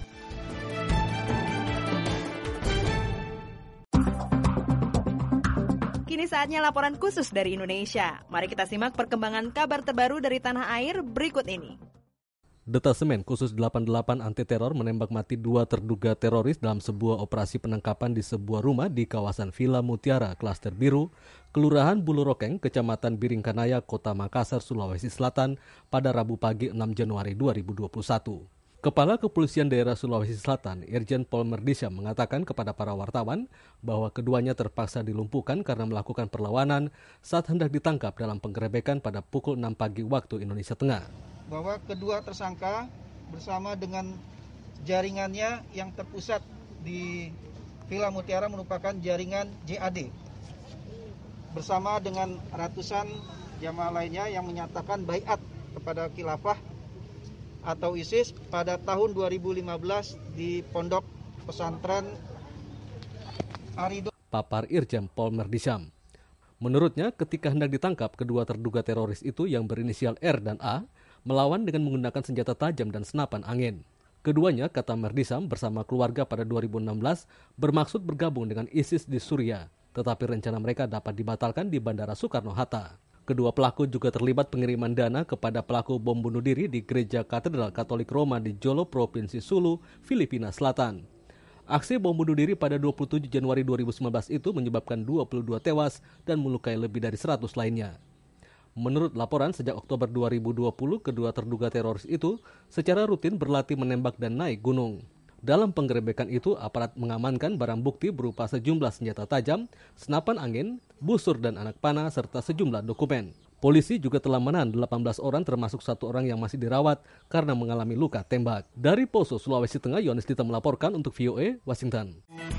Kini saatnya laporan khusus dari Indonesia. Mari kita simak perkembangan kabar terbaru dari tanah air berikut ini. Detasemen khusus delapan puluh delapan anti teror menembak mati dua terduga teroris dalam sebuah operasi penangkapan di sebuah rumah di kawasan Villa Mutiara, Klaster Biru, Kelurahan Bulurokeng, Kecamatan Biringkanaya, Kota Makassar, Sulawesi Selatan pada Rabu pagi enam Januari dua ribu dua puluh satu. Kepala Kepolisian Daerah Sulawesi Selatan, Irjen Pol Merdisha mengatakan kepada para wartawan bahwa keduanya terpaksa dilumpuhkan karena melakukan perlawanan saat hendak ditangkap dalam penggerebekan pada pukul enam pagi waktu Indonesia Tengah. Bahwa kedua tersangka bersama dengan jaringannya yang terpusat di Villa Mutiara merupakan jaringan J A D. Bersama dengan ratusan jamaah lainnya yang menyatakan baiat kepada khilafah atau ISIS pada tahun dua ribu lima belas di Pondok Pesantren Arido. Papar Irjen Pol Merdisha. Menurutnya, ketika hendak ditangkap, kedua terduga teroris itu yang berinisial R dan A melawan dengan menggunakan senjata tajam dan senapan angin. Keduanya, kata Merdisam, bersama keluarga pada dua ribu enam belas bermaksud bergabung dengan ISIS di Suriah, tetapi rencana mereka dapat dibatalkan di Bandara Soekarno-Hatta. Kedua pelaku juga terlibat pengiriman dana kepada pelaku bom bunuh diri di Gereja Katedral Katolik Roma di Jolo, Provinsi Sulu, Filipina Selatan. Aksi bom bunuh diri pada dua puluh tujuh Januari dua ribu sembilan belas itu menyebabkan dua puluh dua tewas dan melukai lebih dari seratus lainnya. Menurut laporan, sejak Oktober dua ribu dua puluh, kedua terduga teroris itu secara rutin berlatih menembak dan naik gunung. Dalam penggerebekan itu, aparat mengamankan barang bukti berupa sejumlah senjata tajam, senapan angin, busur dan anak panah, serta sejumlah dokumen. Polisi juga telah menahan delapan belas orang termasuk satu orang yang masih dirawat karena mengalami luka tembak. Dari Poso, Sulawesi Tengah, Yohanes Dita melaporkan untuk V O A, Washington.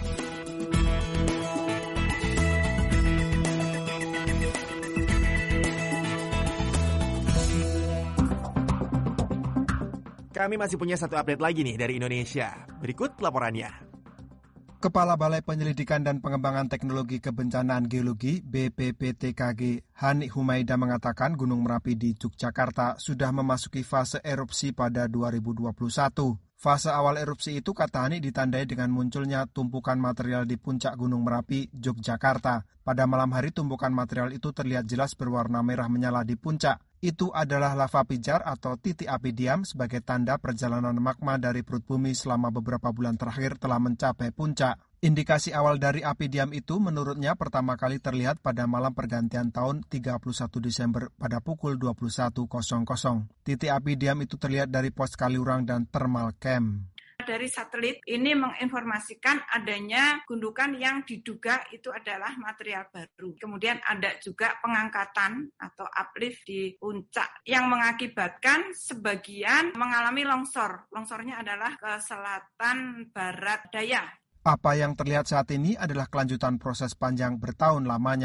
Kami masih punya satu update lagi nih dari Indonesia. Berikut laporannya. Kepala Balai Penyelidikan dan Pengembangan Teknologi Kebencanaan Geologi B P P T K G Hani Humaida mengatakan Gunung Merapi di Yogyakarta sudah memasuki fase erupsi pada dua ribu dua puluh satu. Fase awal erupsi itu kata Hani ditandai dengan munculnya tumpukan material di puncak Gunung Merapi, Yogyakarta. Pada malam hari tumpukan material itu terlihat jelas berwarna merah menyala di puncak. Itu adalah lava pijar atau titik api diam sebagai tanda perjalanan magma dari perut bumi selama beberapa bulan terakhir telah mencapai puncak. Indikasi awal dari api diam itu menurutnya pertama kali terlihat pada malam pergantian tahun tiga puluh satu Desember pada pukul dua puluh satu. Titik api diam itu terlihat dari pos Kaliurang dan thermal camp. Dari satelit ini menginformasikan adanya gundukan yang diduga itu adalah material baru. Kemudian ada juga pengangkatan atau uplift di puncak yang mengakibatkan sebagian mengalami longsor. Longsornya adalah ke selatan barat daya. Apa yang terlihat saat ini adalah kelanjutan proses panjang bertahun lamanya.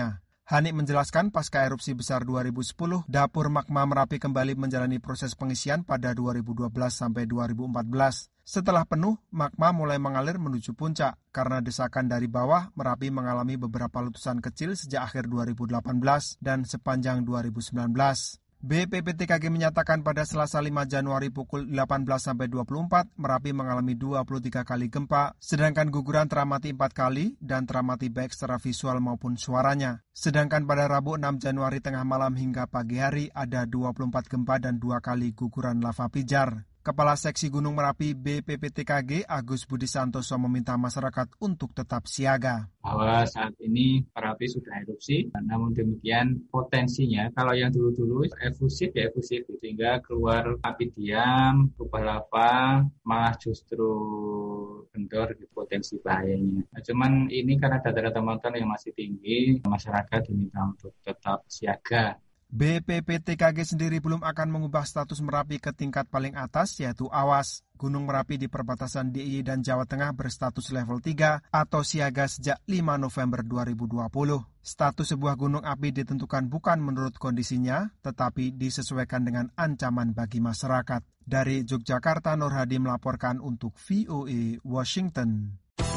Hani menjelaskan pasca erupsi besar dua ribu sepuluh, dapur magma Merapi kembali menjalani proses pengisian pada dua ribu dua belas sampai dua ribu empat belas. Setelah penuh, magma mulai mengalir menuju puncak. Karena desakan dari bawah, Merapi mengalami beberapa letusan kecil sejak akhir dua ribu delapan belas dan sepanjang dua ribu sembilan belas. B P P T K G menyatakan pada Selasa lima Januari pukul delapan belas sampai dua puluh empat, Merapi mengalami dua puluh tiga kali gempa, sedangkan guguran teramati empat kali dan teramati baik secara visual maupun suaranya. Sedangkan pada Rabu enam Januari tengah malam hingga pagi hari ada dua puluh empat gempa dan dua kali guguran lava pijar. Kepala Seksi Gunung Merapi B P P T K G Agus Budi Santoso meminta masyarakat untuk tetap siaga. Bahwa saat ini Merapi sudah erupsi, namun demikian potensinya kalau yang dulu-dulu efusif ya efusif, sehingga keluar api diam, berubah lava, malah justru kendor gitu, potensi bahayanya. Nah, cuman ini karena data-data montan yang masih tinggi, masyarakat diminta untuk tetap siaga. B P P T K G sendiri belum akan mengubah status Merapi ke tingkat paling atas, yaitu awas. Gunung Merapi di perbatasan D I Y dan Jawa Tengah berstatus level tiga atau siaga sejak lima November dua ribu dua puluh. Status sebuah gunung api ditentukan bukan menurut kondisinya, tetapi disesuaikan dengan ancaman bagi masyarakat. Dari Yogyakarta, Nur Hadi melaporkan untuk V O A Washington.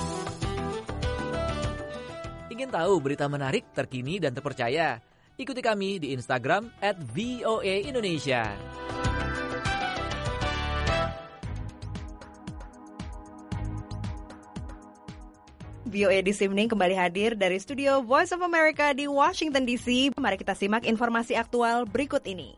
Ingin tahu berita menarik, terkini, dan terpercaya? Ikuti kami di Instagram at V O A Indonesia. V O A This Evening kembali hadir dari studio Voice of America di Washington D C. Mari kita simak informasi aktual berikut ini.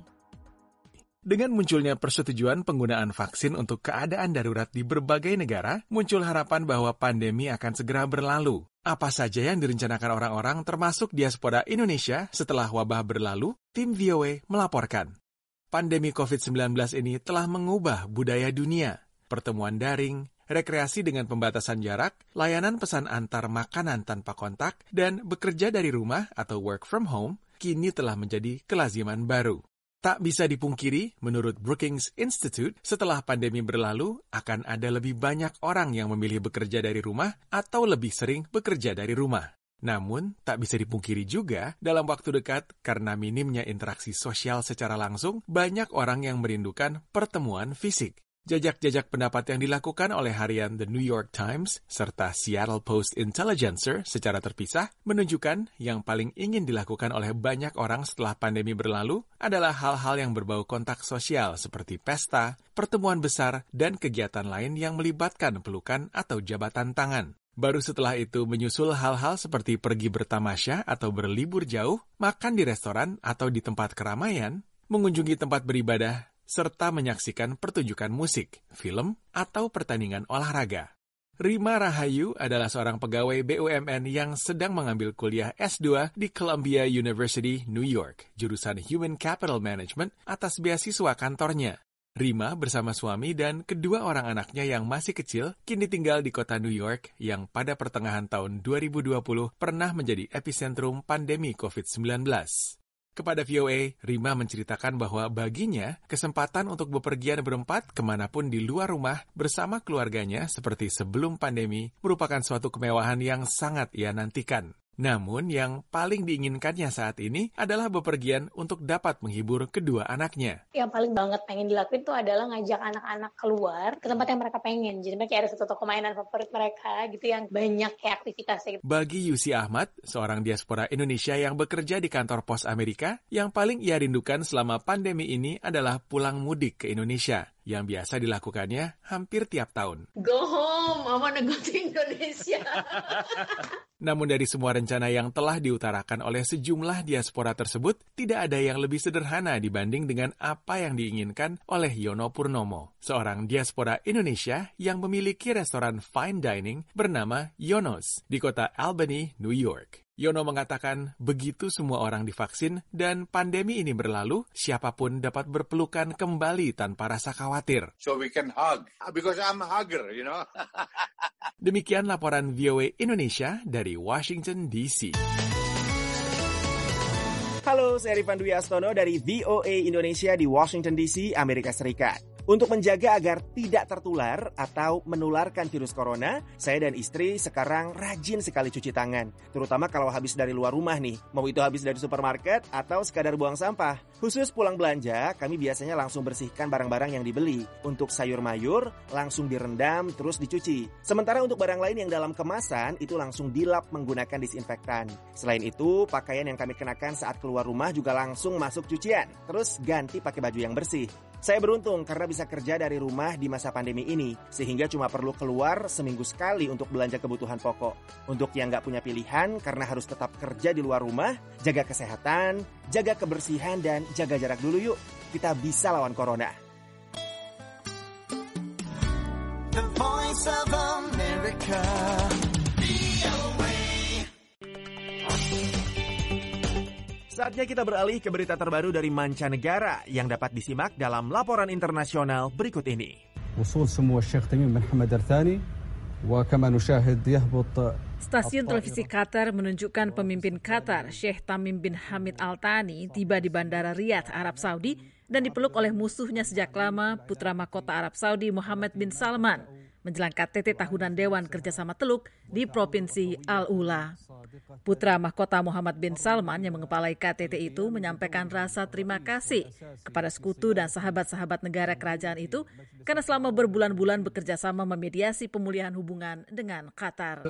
Dengan munculnya persetujuan penggunaan vaksin untuk keadaan darurat di berbagai negara, muncul harapan bahwa pandemi akan segera berlalu. Apa saja yang direncanakan orang-orang termasuk diaspora Indonesia setelah wabah berlalu? Tim V O A melaporkan. Pandemi covid sembilan belas ini telah mengubah budaya dunia. Pertemuan daring, rekreasi dengan pembatasan jarak, layanan pesan antar makanan tanpa kontak, dan bekerja dari rumah atau work from home kini telah menjadi kelaziman baru. Tak bisa dipungkiri, menurut Brookings Institute, setelah pandemi berlalu, akan ada lebih banyak orang yang memilih bekerja dari rumah atau lebih sering bekerja dari rumah. Namun, tak bisa dipungkiri juga, dalam waktu dekat, karena minimnya interaksi sosial secara langsung, banyak orang yang merindukan pertemuan fisik. Jajak-jajak pendapat yang dilakukan oleh harian The New York Times serta Seattle Post Intelligencer secara terpisah menunjukkan yang paling ingin dilakukan oleh banyak orang setelah pandemi berlalu adalah hal-hal yang berbau kontak sosial seperti pesta, pertemuan besar, dan kegiatan lain yang melibatkan pelukan atau jabatan tangan. Baru setelah itu menyusul hal-hal seperti pergi bertamasya atau berlibur jauh, makan di restoran atau di tempat keramaian, mengunjungi tempat beribadah, serta menyaksikan pertunjukan musik, film, atau pertandingan olahraga. Rima Rahayu adalah seorang pegawai B U M N yang sedang mengambil kuliah S dua di Columbia University, New York, jurusan Human Capital Management atas beasiswa kantornya. Rima bersama suami dan kedua orang anaknya yang masih kecil kini tinggal di kota New York yang pada pertengahan tahun dua ribu dua puluh pernah menjadi epicentrum pandemi covid sembilan belas. Kepada V O A, Rima menceritakan bahwa baginya, kesempatan untuk bepergian berempat kemanapun di luar rumah bersama keluarganya seperti sebelum pandemi merupakan suatu kemewahan yang sangat ia nantikan. Namun yang paling diinginkannya saat ini adalah bepergian untuk dapat menghibur kedua anaknya. Yang paling banget pengen dilakuin tuh adalah ngajak anak-anak keluar ke tempat yang mereka pengen. Jadi mereka ada satu toko mainan favorit mereka gitu yang banyak kayak aktivitasnya. Bagi Yusi Ahmad, seorang diaspora Indonesia yang bekerja di kantor pos Amerika, yang paling ia rindukan selama pandemi ini adalah pulang mudik ke Indonesia, yang biasa dilakukannya hampir tiap tahun. Go home, I wanna go to Indonesia. Namun dari semua rencana yang telah diutarakan oleh sejumlah diaspora tersebut, tidak ada yang lebih sederhana dibanding dengan apa yang diinginkan oleh Yono Purnomo, seorang diaspora Indonesia yang memiliki restoran fine dining bernama Yonos di kota Albany, New York. Yono mengatakan begitu semua orang divaksin dan pandemi ini berlalu, siapapun dapat berpelukan kembali tanpa rasa khawatir. So we can hug, because I'm a hugger, you know. Demikian laporan V O A Indonesia dari Washington D C. Halo, saya Rifan Dwi Astono dari V O A Indonesia di Washington D C, Amerika Serikat. Untuk menjaga agar tidak tertular atau menularkan virus corona, saya dan istri sekarang rajin sekali cuci tangan. Terutama kalau habis dari luar rumah nih, mau itu habis dari supermarket atau sekadar buang sampah. Khusus pulang belanja, kami biasanya langsung bersihkan barang-barang yang dibeli. Untuk sayur mayur, langsung direndam terus dicuci. Sementara untuk barang lain yang dalam kemasan, itu langsung dilap menggunakan disinfektan. Selain itu, pakaian yang kami kenakan saat keluar rumah juga langsung masuk cucian. Terus ganti pakai baju yang bersih. Saya beruntung karena bisa kerja dari rumah di masa pandemi ini, sehingga cuma perlu keluar seminggu sekali untuk belanja kebutuhan pokok. Untuk yang nggak punya pilihan karena harus tetap kerja di luar rumah, jaga kesehatan, jaga kebersihan, dan jaga jarak dulu yuk. Kita bisa lawan corona. The Voice of America. Saatnya kita beralih ke berita terbaru dari mancanegara yang dapat disimak dalam laporan internasional berikut ini. Stasiun televisi Qatar menunjukkan pemimpin Qatar, Sheikh Tamim bin Hamid Al Thani, tiba di Bandara Riyadh, Arab Saudi, dan dipeluk oleh musuhnya sejak lama, putra mahkota Arab Saudi Mohammed bin Salman, menjelang K T T tahunan Dewan Kerjasama Teluk di Provinsi Al-Ula. Putra mahkota Mohammed bin Salman yang mengepalai K T T itu menyampaikan rasa terima kasih kepada sekutu dan sahabat-sahabat negara kerajaan itu karena selama berbulan-bulan bekerja sama memediasi pemulihan hubungan dengan Qatar.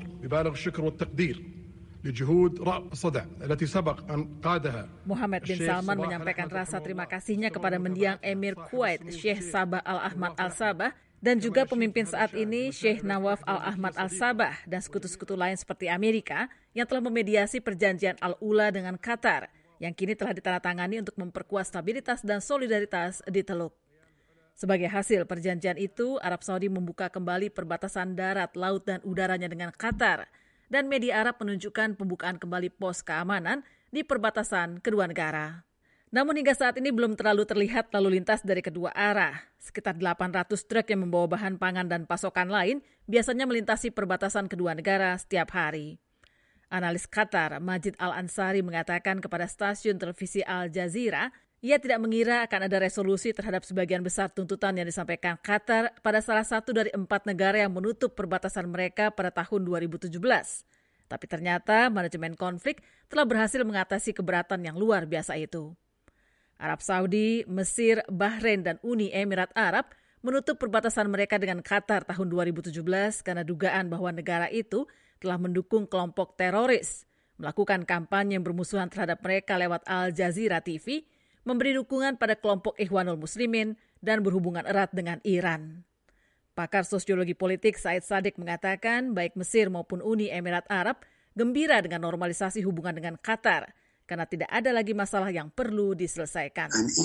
Mohammed bin Salman menyampaikan rasa terima kasihnya kepada mendiang Emir Kuwait, Sheikh Sabah Al-Ahmad Al-Sabah, dan juga pemimpin saat ini Sheikh Nawaf Al-Ahmad Al-Sabah dan sekutu-sekutu lain seperti Amerika yang telah memediasi perjanjian Al-Ula dengan Qatar yang kini telah ditandatangani untuk memperkuat stabilitas dan solidaritas di Teluk. Sebagai hasil perjanjian itu, Arab Saudi membuka kembali perbatasan darat, laut, dan udaranya dengan Qatar, dan media Arab menunjukkan pembukaan kembali pos keamanan di perbatasan kedua negara. Namun hingga saat ini belum terlalu terlihat lalu lintas dari kedua arah. Sekitar delapan ratus truk yang membawa bahan pangan dan pasokan lain biasanya melintasi perbatasan kedua negara setiap hari. Analis Qatar, Majid Al-Ansari, mengatakan kepada stasiun televisi Al Jazeera, ia tidak mengira akan ada resolusi terhadap sebagian besar tuntutan yang disampaikan Qatar pada salah satu dari empat negara yang menutup perbatasan mereka pada tahun dua ribu tujuh belas. Tapi ternyata manajemen konflik telah berhasil mengatasi keberatan yang luar biasa itu. Arab Saudi, Mesir, Bahrain, dan Uni Emirat Arab menutup perbatasan mereka dengan Qatar tahun dua ribu tujuh belas karena dugaan bahwa negara itu telah mendukung kelompok teroris, melakukan kampanye yang bermusuhan terhadap mereka lewat Al Jazeera T V, memberi dukungan pada kelompok Ikhwanul Muslimin, dan berhubungan erat dengan Iran. Pakar sosiologi politik Said Sadiq mengatakan baik Mesir maupun Uni Emirat Arab gembira dengan normalisasi hubungan dengan Qatar, karena tidak ada lagi masalah yang perlu diselesaikan.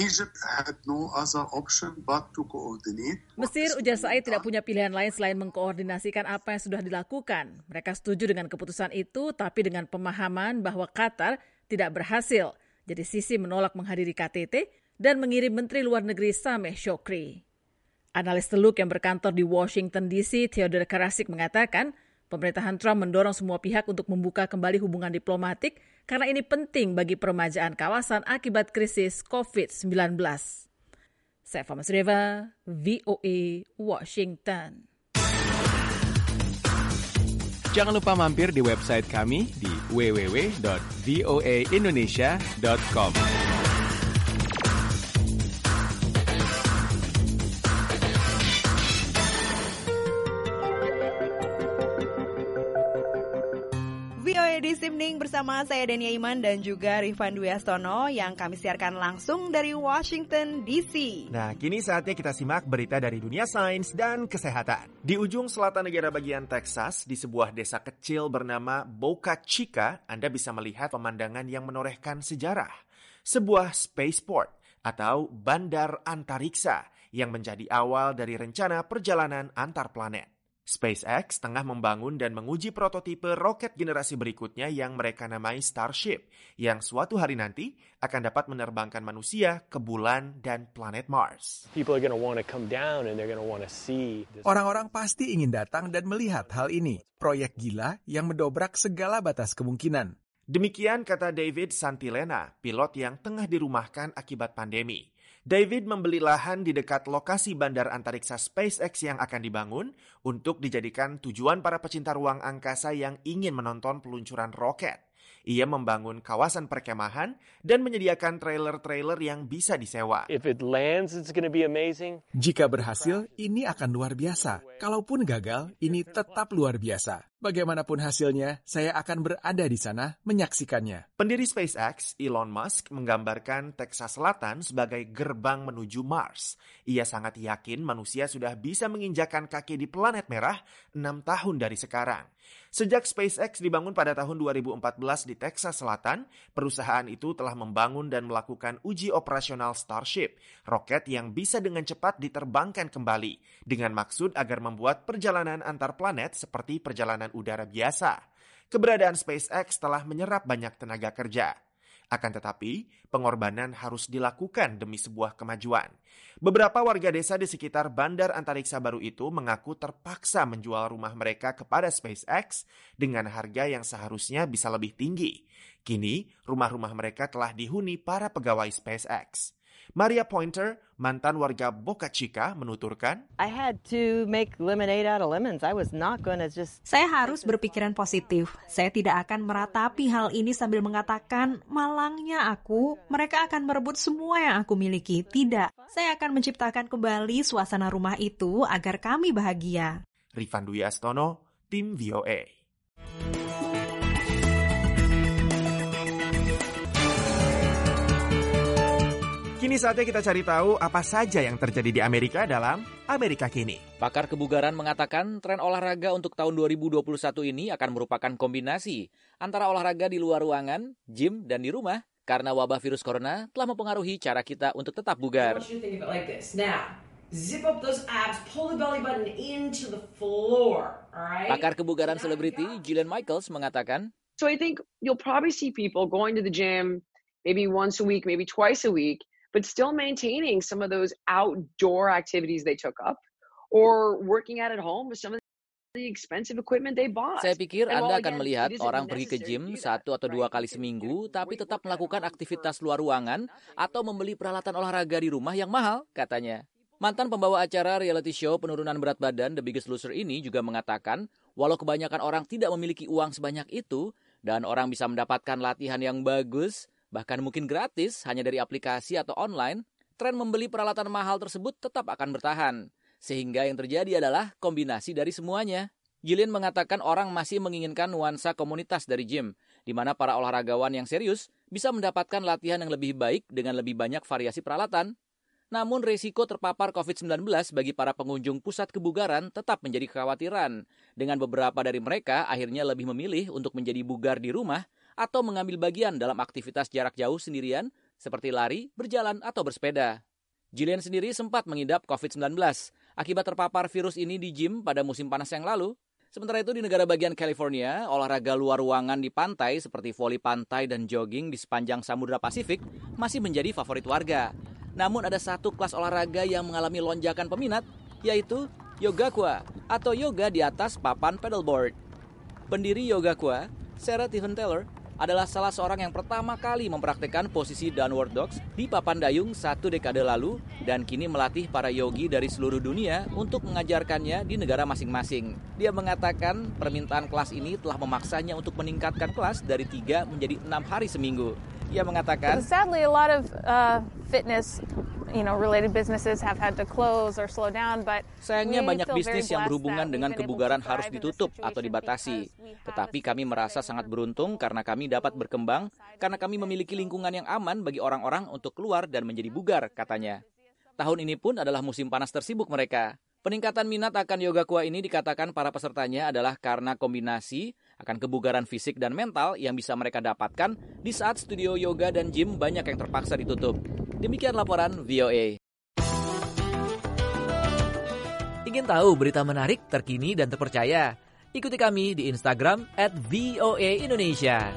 Mesir, ujar Said, tidak punya pilihan lain selain mengkoordinasikan apa yang sudah dilakukan. Mereka setuju dengan keputusan itu, tapi dengan pemahaman bahwa Qatar tidak berhasil. Jadi Sisi menolak menghadiri K T T dan mengirim Menteri Luar Negeri Sameh Shoukry. Analis Teluk yang berkantor di Washington D C, Theodore Karasik, mengatakan pemerintahan Trump mendorong semua pihak untuk membuka kembali hubungan diplomatik karena ini penting bagi peremajaan kawasan akibat krisis covid sembilan belas. Saya Fama Sreva, V O A, Washington. Jangan lupa mampir di website kami di w w w dot voa indonesia dot com. This evening bersama saya Dania Iman dan juga Rifan Dwi Astono yang kami siarkan langsung dari Washington D C. Nah, kini saatnya kita simak berita dari dunia sains dan kesehatan. Di ujung selatan negara bagian Texas, di sebuah desa kecil bernama Boca Chica, Anda bisa melihat pemandangan yang menorehkan sejarah. Sebuah spaceport atau bandar antariksa yang menjadi awal dari rencana perjalanan antar planet. SpaceX tengah membangun dan menguji prototipe roket generasi berikutnya yang mereka namai Starship, yang suatu hari nanti akan dapat menerbangkan manusia ke bulan dan planet Mars. Orang-orang pasti ingin datang dan melihat hal ini, proyek gila yang mendobrak segala batas kemungkinan. Demikian kata David Santilena, pilot yang tengah dirumahkan akibat pandemi. David membeli lahan di dekat lokasi bandar antariksa SpaceX yang akan dibangun untuk dijadikan tujuan para pecinta ruang angkasa yang ingin menonton peluncuran roket. Ia membangun kawasan perkemahan dan menyediakan trailer-trailer yang bisa disewa. If it lands, it's going to be amazing. Jika berhasil, ini akan luar biasa. Kalaupun gagal, ini tetap luar biasa. Bagaimanapun hasilnya, saya akan berada di sana menyaksikannya. Pendiri SpaceX, Elon Musk, menggambarkan Texas Selatan sebagai gerbang menuju Mars. Ia sangat yakin manusia sudah bisa menginjakan kaki di planet merah enam tahun dari sekarang. Sejak SpaceX dibangun pada tahun dua ribu empat belas di Texas Selatan, perusahaan itu telah membangun dan melakukan uji operasional Starship, roket yang bisa dengan cepat diterbangkan kembali, dengan maksud agar membuat perjalanan antar planet seperti perjalanan udara biasa. Keberadaan SpaceX telah menyerap banyak tenaga kerja. Akan tetapi, pengorbanan harus dilakukan demi sebuah kemajuan. Beberapa warga desa di sekitar bandar antariksa baru itu mengaku terpaksa menjual rumah mereka kepada SpaceX dengan harga yang seharusnya bisa lebih tinggi. Kini, rumah-rumah mereka telah dihuni para pegawai SpaceX. Maria Pointer, mantan warga Boca Chica, menuturkan, I had to make lemonade out of lemons. I was not going to just... Saya harus berpikiran positif. Saya tidak akan meratapi hal ini sambil mengatakan, malangnya aku, mereka akan merebut semua yang aku miliki. Tidak, saya akan menciptakan kembali suasana rumah itu agar kami bahagia. Rifan Dwi Astono, Tim V O A. Kini saatnya kita cari tahu apa saja yang terjadi di Amerika dalam Amerika Kini. Pakar kebugaran mengatakan tren olahraga untuk tahun dua ribu dua puluh satu ini akan merupakan kombinasi antara olahraga di luar ruangan, gym, dan di rumah karena wabah virus corona telah mempengaruhi cara kita untuk tetap bugar. Pakar kebugaran selebriti Jillian Michaels mengatakan, So I think you'll probably see people going to the gym maybe once a week, maybe twice a week, but still maintaining some of those outdoor activities they took up or working out at home with some of the expensive equipment they bought. Saya pikir Anda akan melihat orang pergi ke gym satu atau dua kali seminggu, tapi tetap melakukan aktivitas luar ruangan atau membeli peralatan olahraga di rumah yang mahal, katanya. Mantan pembawa acara reality show penurunan berat badan The Biggest Loser ini juga mengatakan, walau kebanyakan orang tidak memiliki uang sebanyak itu, dan orang bisa mendapatkan latihan yang bagus, bahkan mungkin gratis hanya dari aplikasi atau online, tren membeli peralatan mahal tersebut tetap akan bertahan. Sehingga yang terjadi adalah kombinasi dari semuanya. Jillian mengatakan orang masih menginginkan nuansa komunitas dari gym, di mana para olahragawan yang serius bisa mendapatkan latihan yang lebih baik dengan lebih banyak variasi peralatan. Namun risiko terpapar covid sembilan belas bagi para pengunjung pusat kebugaran tetap menjadi kekhawatiran. Dengan beberapa dari mereka akhirnya lebih memilih untuk menjadi bugar di rumah atau mengambil bagian dalam aktivitas jarak jauh sendirian seperti lari, berjalan, atau bersepeda. Jillian sendiri sempat mengidap covid sembilan belas akibat terpapar virus ini di gym pada musim panas yang lalu. Sementara itu di negara bagian California, olahraga luar ruangan di pantai seperti voli pantai dan jogging di sepanjang Samudra Pasifik masih menjadi favorit warga. Namun ada satu kelas olahraga yang mengalami lonjakan peminat, yaitu Yogaquat atau yoga di atas papan paddleboard. Pendiri Yogaquat, Sarah Tiffin Taylor, adalah salah seorang yang pertama kali mempraktikkan posisi downward dogs di papan dayung satu dekade lalu dan kini melatih para yogi dari seluruh dunia untuk mengajarkannya di negara masing-masing. Dia mengatakan permintaan kelas ini telah memaksanya untuk meningkatkan kelas dari tiga menjadi enam hari seminggu. Ia mengatakan, sadly a lot of uh, fitness you know related businesses have had to close or slow down, but sayangnya banyak bisnis yang berhubungan dengan kebugaran harus ditutup atau dibatasi. Tetapi kami merasa sangat beruntung karena kami dapat berkembang karena kami memiliki lingkungan yang aman bagi orang-orang untuk keluar dan menjadi bugar, katanya. Tahun ini pun adalah musim panas tersibuk mereka. Peningkatan minat akan Yogaquat ini dikatakan para pesertanya adalah karena kombinasi akan kebugaran fisik dan mental yang bisa mereka dapatkan di saat studio yoga dan gym banyak yang terpaksa ditutup. Demikian laporan V O A. Ingin tahu berita menarik, terkini, dan terpercaya? Ikuti kami di Instagram at V O A Indonesia.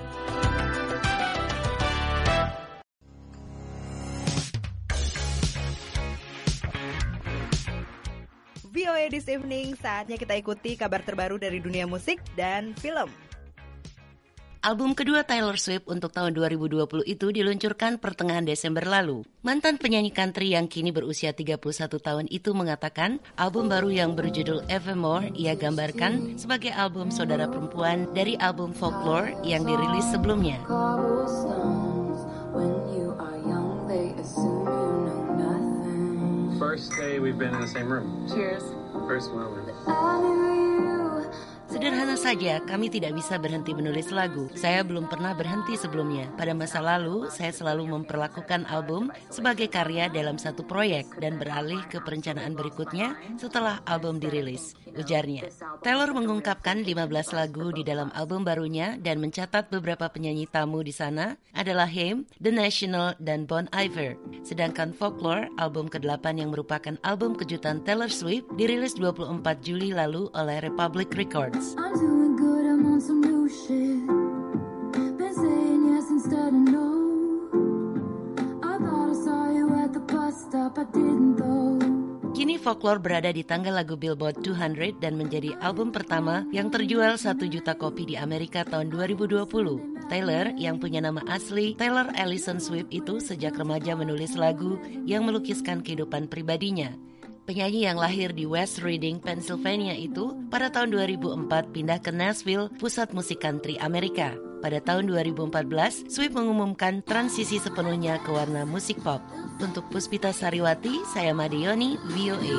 V O A This Evening, saatnya kita ikuti kabar terbaru dari dunia musik dan film. Album kedua Taylor Swift untuk tahun dua ribu dua puluh itu diluncurkan pertengahan Desember lalu. Mantan penyanyi country yang kini berusia tiga puluh satu tahun itu mengatakan album baru yang berjudul Evermore ia gambarkan sebagai album saudara perempuan dari album Folklore yang dirilis sebelumnya. First day we've been in the same room. Cheers. First moment. Sederhana saja, kami tidak bisa berhenti menulis lagu. Saya belum pernah berhenti sebelumnya. Pada masa lalu, saya selalu memperlakukan album sebagai karya dalam satu proyek dan beralih ke perencanaan berikutnya setelah album dirilis, ujarnya. Taylor mengungkapkan lima belas lagu di dalam album barunya dan mencatat beberapa penyanyi tamu di sana adalah Haim, The National, dan Bon Iver. Sedangkan Folklore, album kedelapan yang merupakan album kejutan Taylor Swift, dirilis dua puluh empat Juli lalu oleh Republic Records. I'm doing good, I'm on some new shit. Been saying yes instead of no. I thought I saw you at the bus stop, I didn't though. Kini Folklore berada di tangga lagu Billboard dua ratus dan menjadi album pertama yang terjual satu juta kopi di Amerika tahun dua ribu dua puluh. Taylor yang punya nama asli Taylor Allison Swift itu sejak remaja menulis lagu yang melukiskan kehidupan pribadinya. Penyanyi yang lahir di West Reading, Pennsylvania itu pada tahun dua ribu empat pindah ke Nashville, pusat musik country Amerika. Pada tahun dua ribu empat belas, Swift mengumumkan transisi sepenuhnya ke warna musik pop. Untuk Puspita Sariwati, saya Made Yoni, V O A.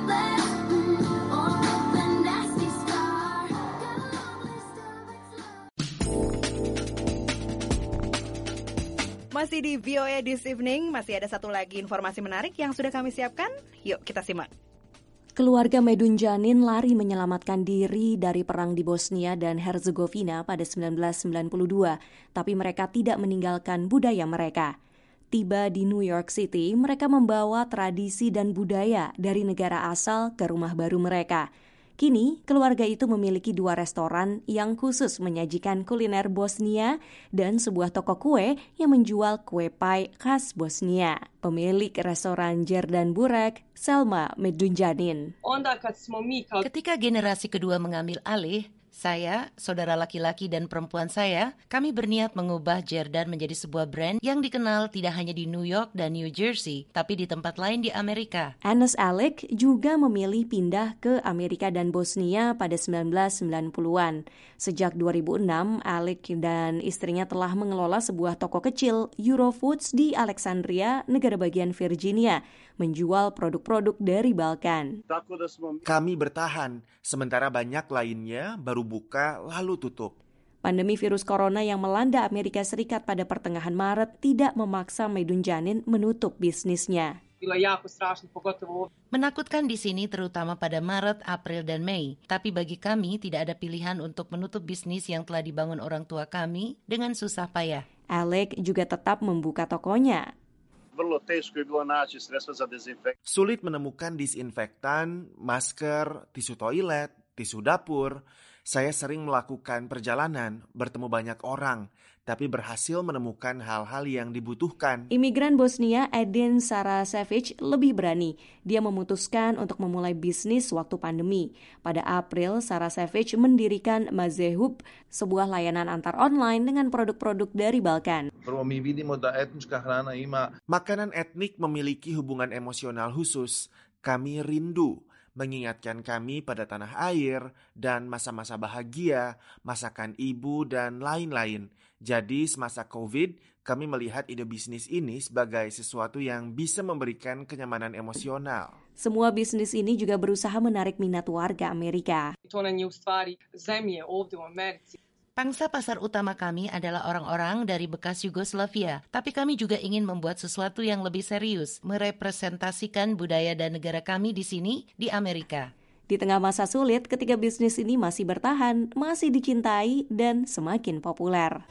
Masih di V O A This Evening, masih ada satu lagi informasi menarik yang sudah kami siapkan. Yuk kita simak. Keluarga Medunjanin lari menyelamatkan diri dari perang di Bosnia dan Herzegovina pada sembilan belas sembilan puluh dua, tapi mereka tidak meninggalkan budaya mereka. Tiba di New York City, mereka membawa tradisi dan budaya dari negara asal ke rumah baru mereka. Kini, keluarga itu memiliki dua restoran yang khusus menyajikan kuliner Bosnia dan sebuah toko kue yang menjual kue pie khas Bosnia. Pemilik restoran Jerdan Burek, Selma Medunjanin. Ketika generasi kedua mengambil alih, saya, saudara laki-laki dan perempuan saya, kami berniat mengubah Jerdan menjadi sebuah brand yang dikenal tidak hanya di New York dan New Jersey, tapi di tempat lain di Amerika. Anas Alec juga memilih pindah ke Amerika dan Bosnia pada sembilan belas sembilan puluhan. Sejak dua ribu enam, Alec dan istrinya telah mengelola sebuah toko kecil Eurofoods di Alexandria, negara bagian Virginia, menjual produk-produk dari Balkan. Kami bertahan, sementara banyak lainnya baru buka lalu tutup. Pandemi virus corona yang melanda Amerika Serikat pada pertengahan Maret tidak memaksa Medunjanin menutup bisnisnya. Menakutkan di sini terutama pada Maret, April, dan Mei. Tapi bagi kami tidak ada pilihan untuk menutup bisnis yang telah dibangun orang tua kami dengan susah payah. Alec juga tetap membuka tokonya. Sulit menemukan disinfektan, masker, tisu toilet, tisu dapur. Saya sering melakukan perjalanan, bertemu banyak orang, tapi berhasil menemukan hal-hal yang dibutuhkan. Imigran Bosnia Edin Sarasevic lebih berani. Dia memutuskan untuk memulai bisnis waktu pandemi. Pada April, Sarasevic mendirikan Mazehub, sebuah layanan antar online dengan produk-produk dari Balkan. Makanan etnik memiliki hubungan emosional khusus. Kami rindu, mengingatkan kami pada tanah air dan masa-masa bahagia, masakan ibu, dan lain-lain. Jadi semasa COVID, kami melihat ide bisnis ini sebagai sesuatu yang bisa memberikan kenyamanan emosional. Semua bisnis ini juga berusaha menarik minat warga Amerika. Pangsa pasar utama kami adalah orang-orang dari bekas Yugoslavia, tapi kami juga ingin membuat sesuatu yang lebih serius, merepresentasikan budaya dan negara kami di sini, di Amerika. Di tengah masa sulit, ketika bisnis ini masih bertahan, masih dicintai, dan semakin populer.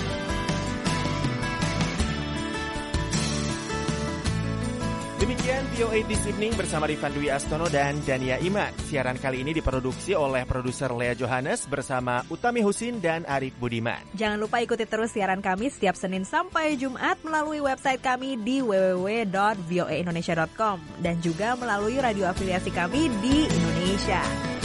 Demikian V V O A This Evening bersama Rifan Dwi Astono dan Dania Iman. Siaran kali ini diproduksi oleh produser Lea Johannes bersama Utami Husin dan Arif Budiman. Jangan lupa ikuti terus siaran kami setiap Senin sampai Jumat melalui website kami di w w w dot voa indonesia dot com dan juga melalui radio afiliasi kami di Indonesia.